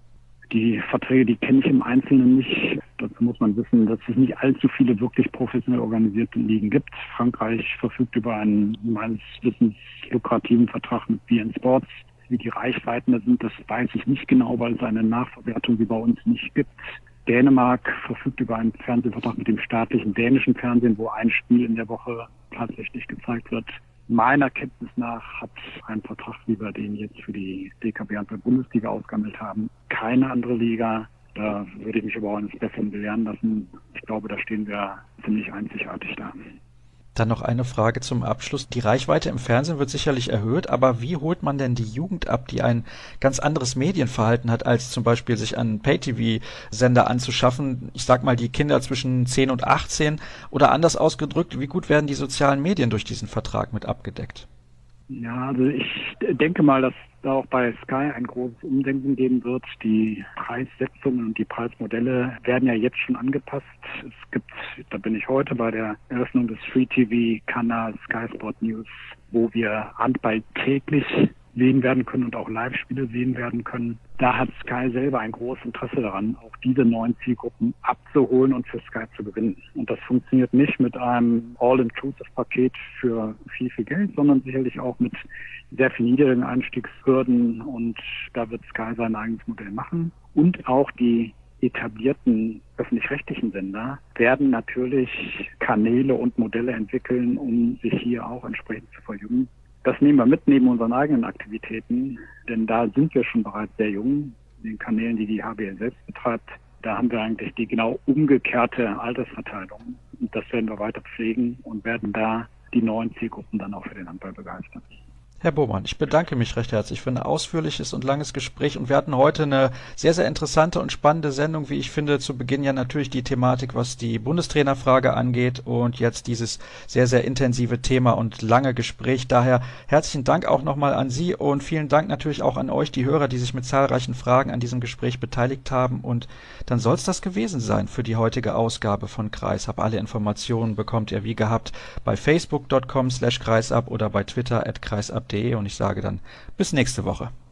Die Verträge, die kenne ich im Einzelnen nicht. Dazu muss man wissen, dass es nicht allzu viele wirklich professionell organisierte Ligen gibt. Frankreich verfügt über einen meines Wissens lukrativen Vertrag mit B N Sports. Wie die Reichweiten da sind, das weiß ich nicht genau, weil es eine Nachverwertung wie bei uns nicht gibt. Dänemark verfügt über einen Fernsehvertrag mit dem staatlichen dänischen Fernsehen, wo ein Spiel in der Woche tatsächlich gezeigt wird. Meiner Kenntnis nach hat ein Vertrag, wie wir den jetzt für die D K B Handball-Bundesliga ausgehandelt haben, keine andere Liga. Da würde ich mich aber auch eines Besseren belehren lassen. Ich glaube, da stehen wir ziemlich einzigartig da. Dann noch eine Frage zum Abschluss. Die Reichweite im Fernsehen wird sicherlich erhöht, aber wie holt man denn die Jugend ab, die ein ganz anderes Medienverhalten hat, als zum Beispiel sich einen Pay-T V-Sender anzuschaffen? Ich sag mal die Kinder zwischen zehn und achtzehn, oder anders ausgedrückt, wie gut werden die sozialen Medien durch diesen Vertrag mit abgedeckt? Ja, also ich denke mal, dass da auch bei Sky ein großes Umdenken geben wird. Die Preissetzungen und die Preismodelle werden ja jetzt schon angepasst. Es gibt, da bin ich heute bei der Eröffnung des Free-T V-Kanals Sky Sport News, wo wir Handball täglich sehen werden können und auch Live-Spiele sehen werden können. Da hat Sky selber ein großes Interesse daran, auch diese neuen Zielgruppen abzuholen und für Sky zu gewinnen. Und das funktioniert nicht mit einem All-Inclusive-Paket für viel, viel Geld, sondern sicherlich auch mit sehr viel niedrigen Einstiegshürden, und da wird Sky sein eigenes Modell machen. Und auch die etablierten öffentlich-rechtlichen Sender werden natürlich Kanäle und Modelle entwickeln, um sich hier auch entsprechend zu verjüngen. Das nehmen wir mit neben unseren eigenen Aktivitäten, denn da sind wir schon bereits sehr jung. Den Kanälen, die die H B L selbst betreibt, da haben wir eigentlich die genau umgekehrte Altersverteilung. Und das werden wir weiter pflegen und werden da die neuen Zielgruppen dann auch für den Handball begeistern. Herr Bohmann, ich bedanke mich recht herzlich für ein ausführliches und langes Gespräch, und wir hatten heute eine sehr, sehr interessante und spannende Sendung, wie ich finde. Zu Beginn ja natürlich die Thematik, was die Bundestrainerfrage angeht, und jetzt dieses sehr, sehr intensive Thema und lange Gespräch. Daher herzlichen Dank auch nochmal an Sie und vielen Dank natürlich auch an euch, die Hörer, die sich mit zahlreichen Fragen an diesem Gespräch beteiligt haben. Und dann soll es das gewesen sein für die heutige Ausgabe von Kreisab. Alle Informationen bekommt ihr wie gehabt bei facebook punkt com slash kreisab oder bei Twitter at kreisab. Und ich sage dann bis nächste Woche.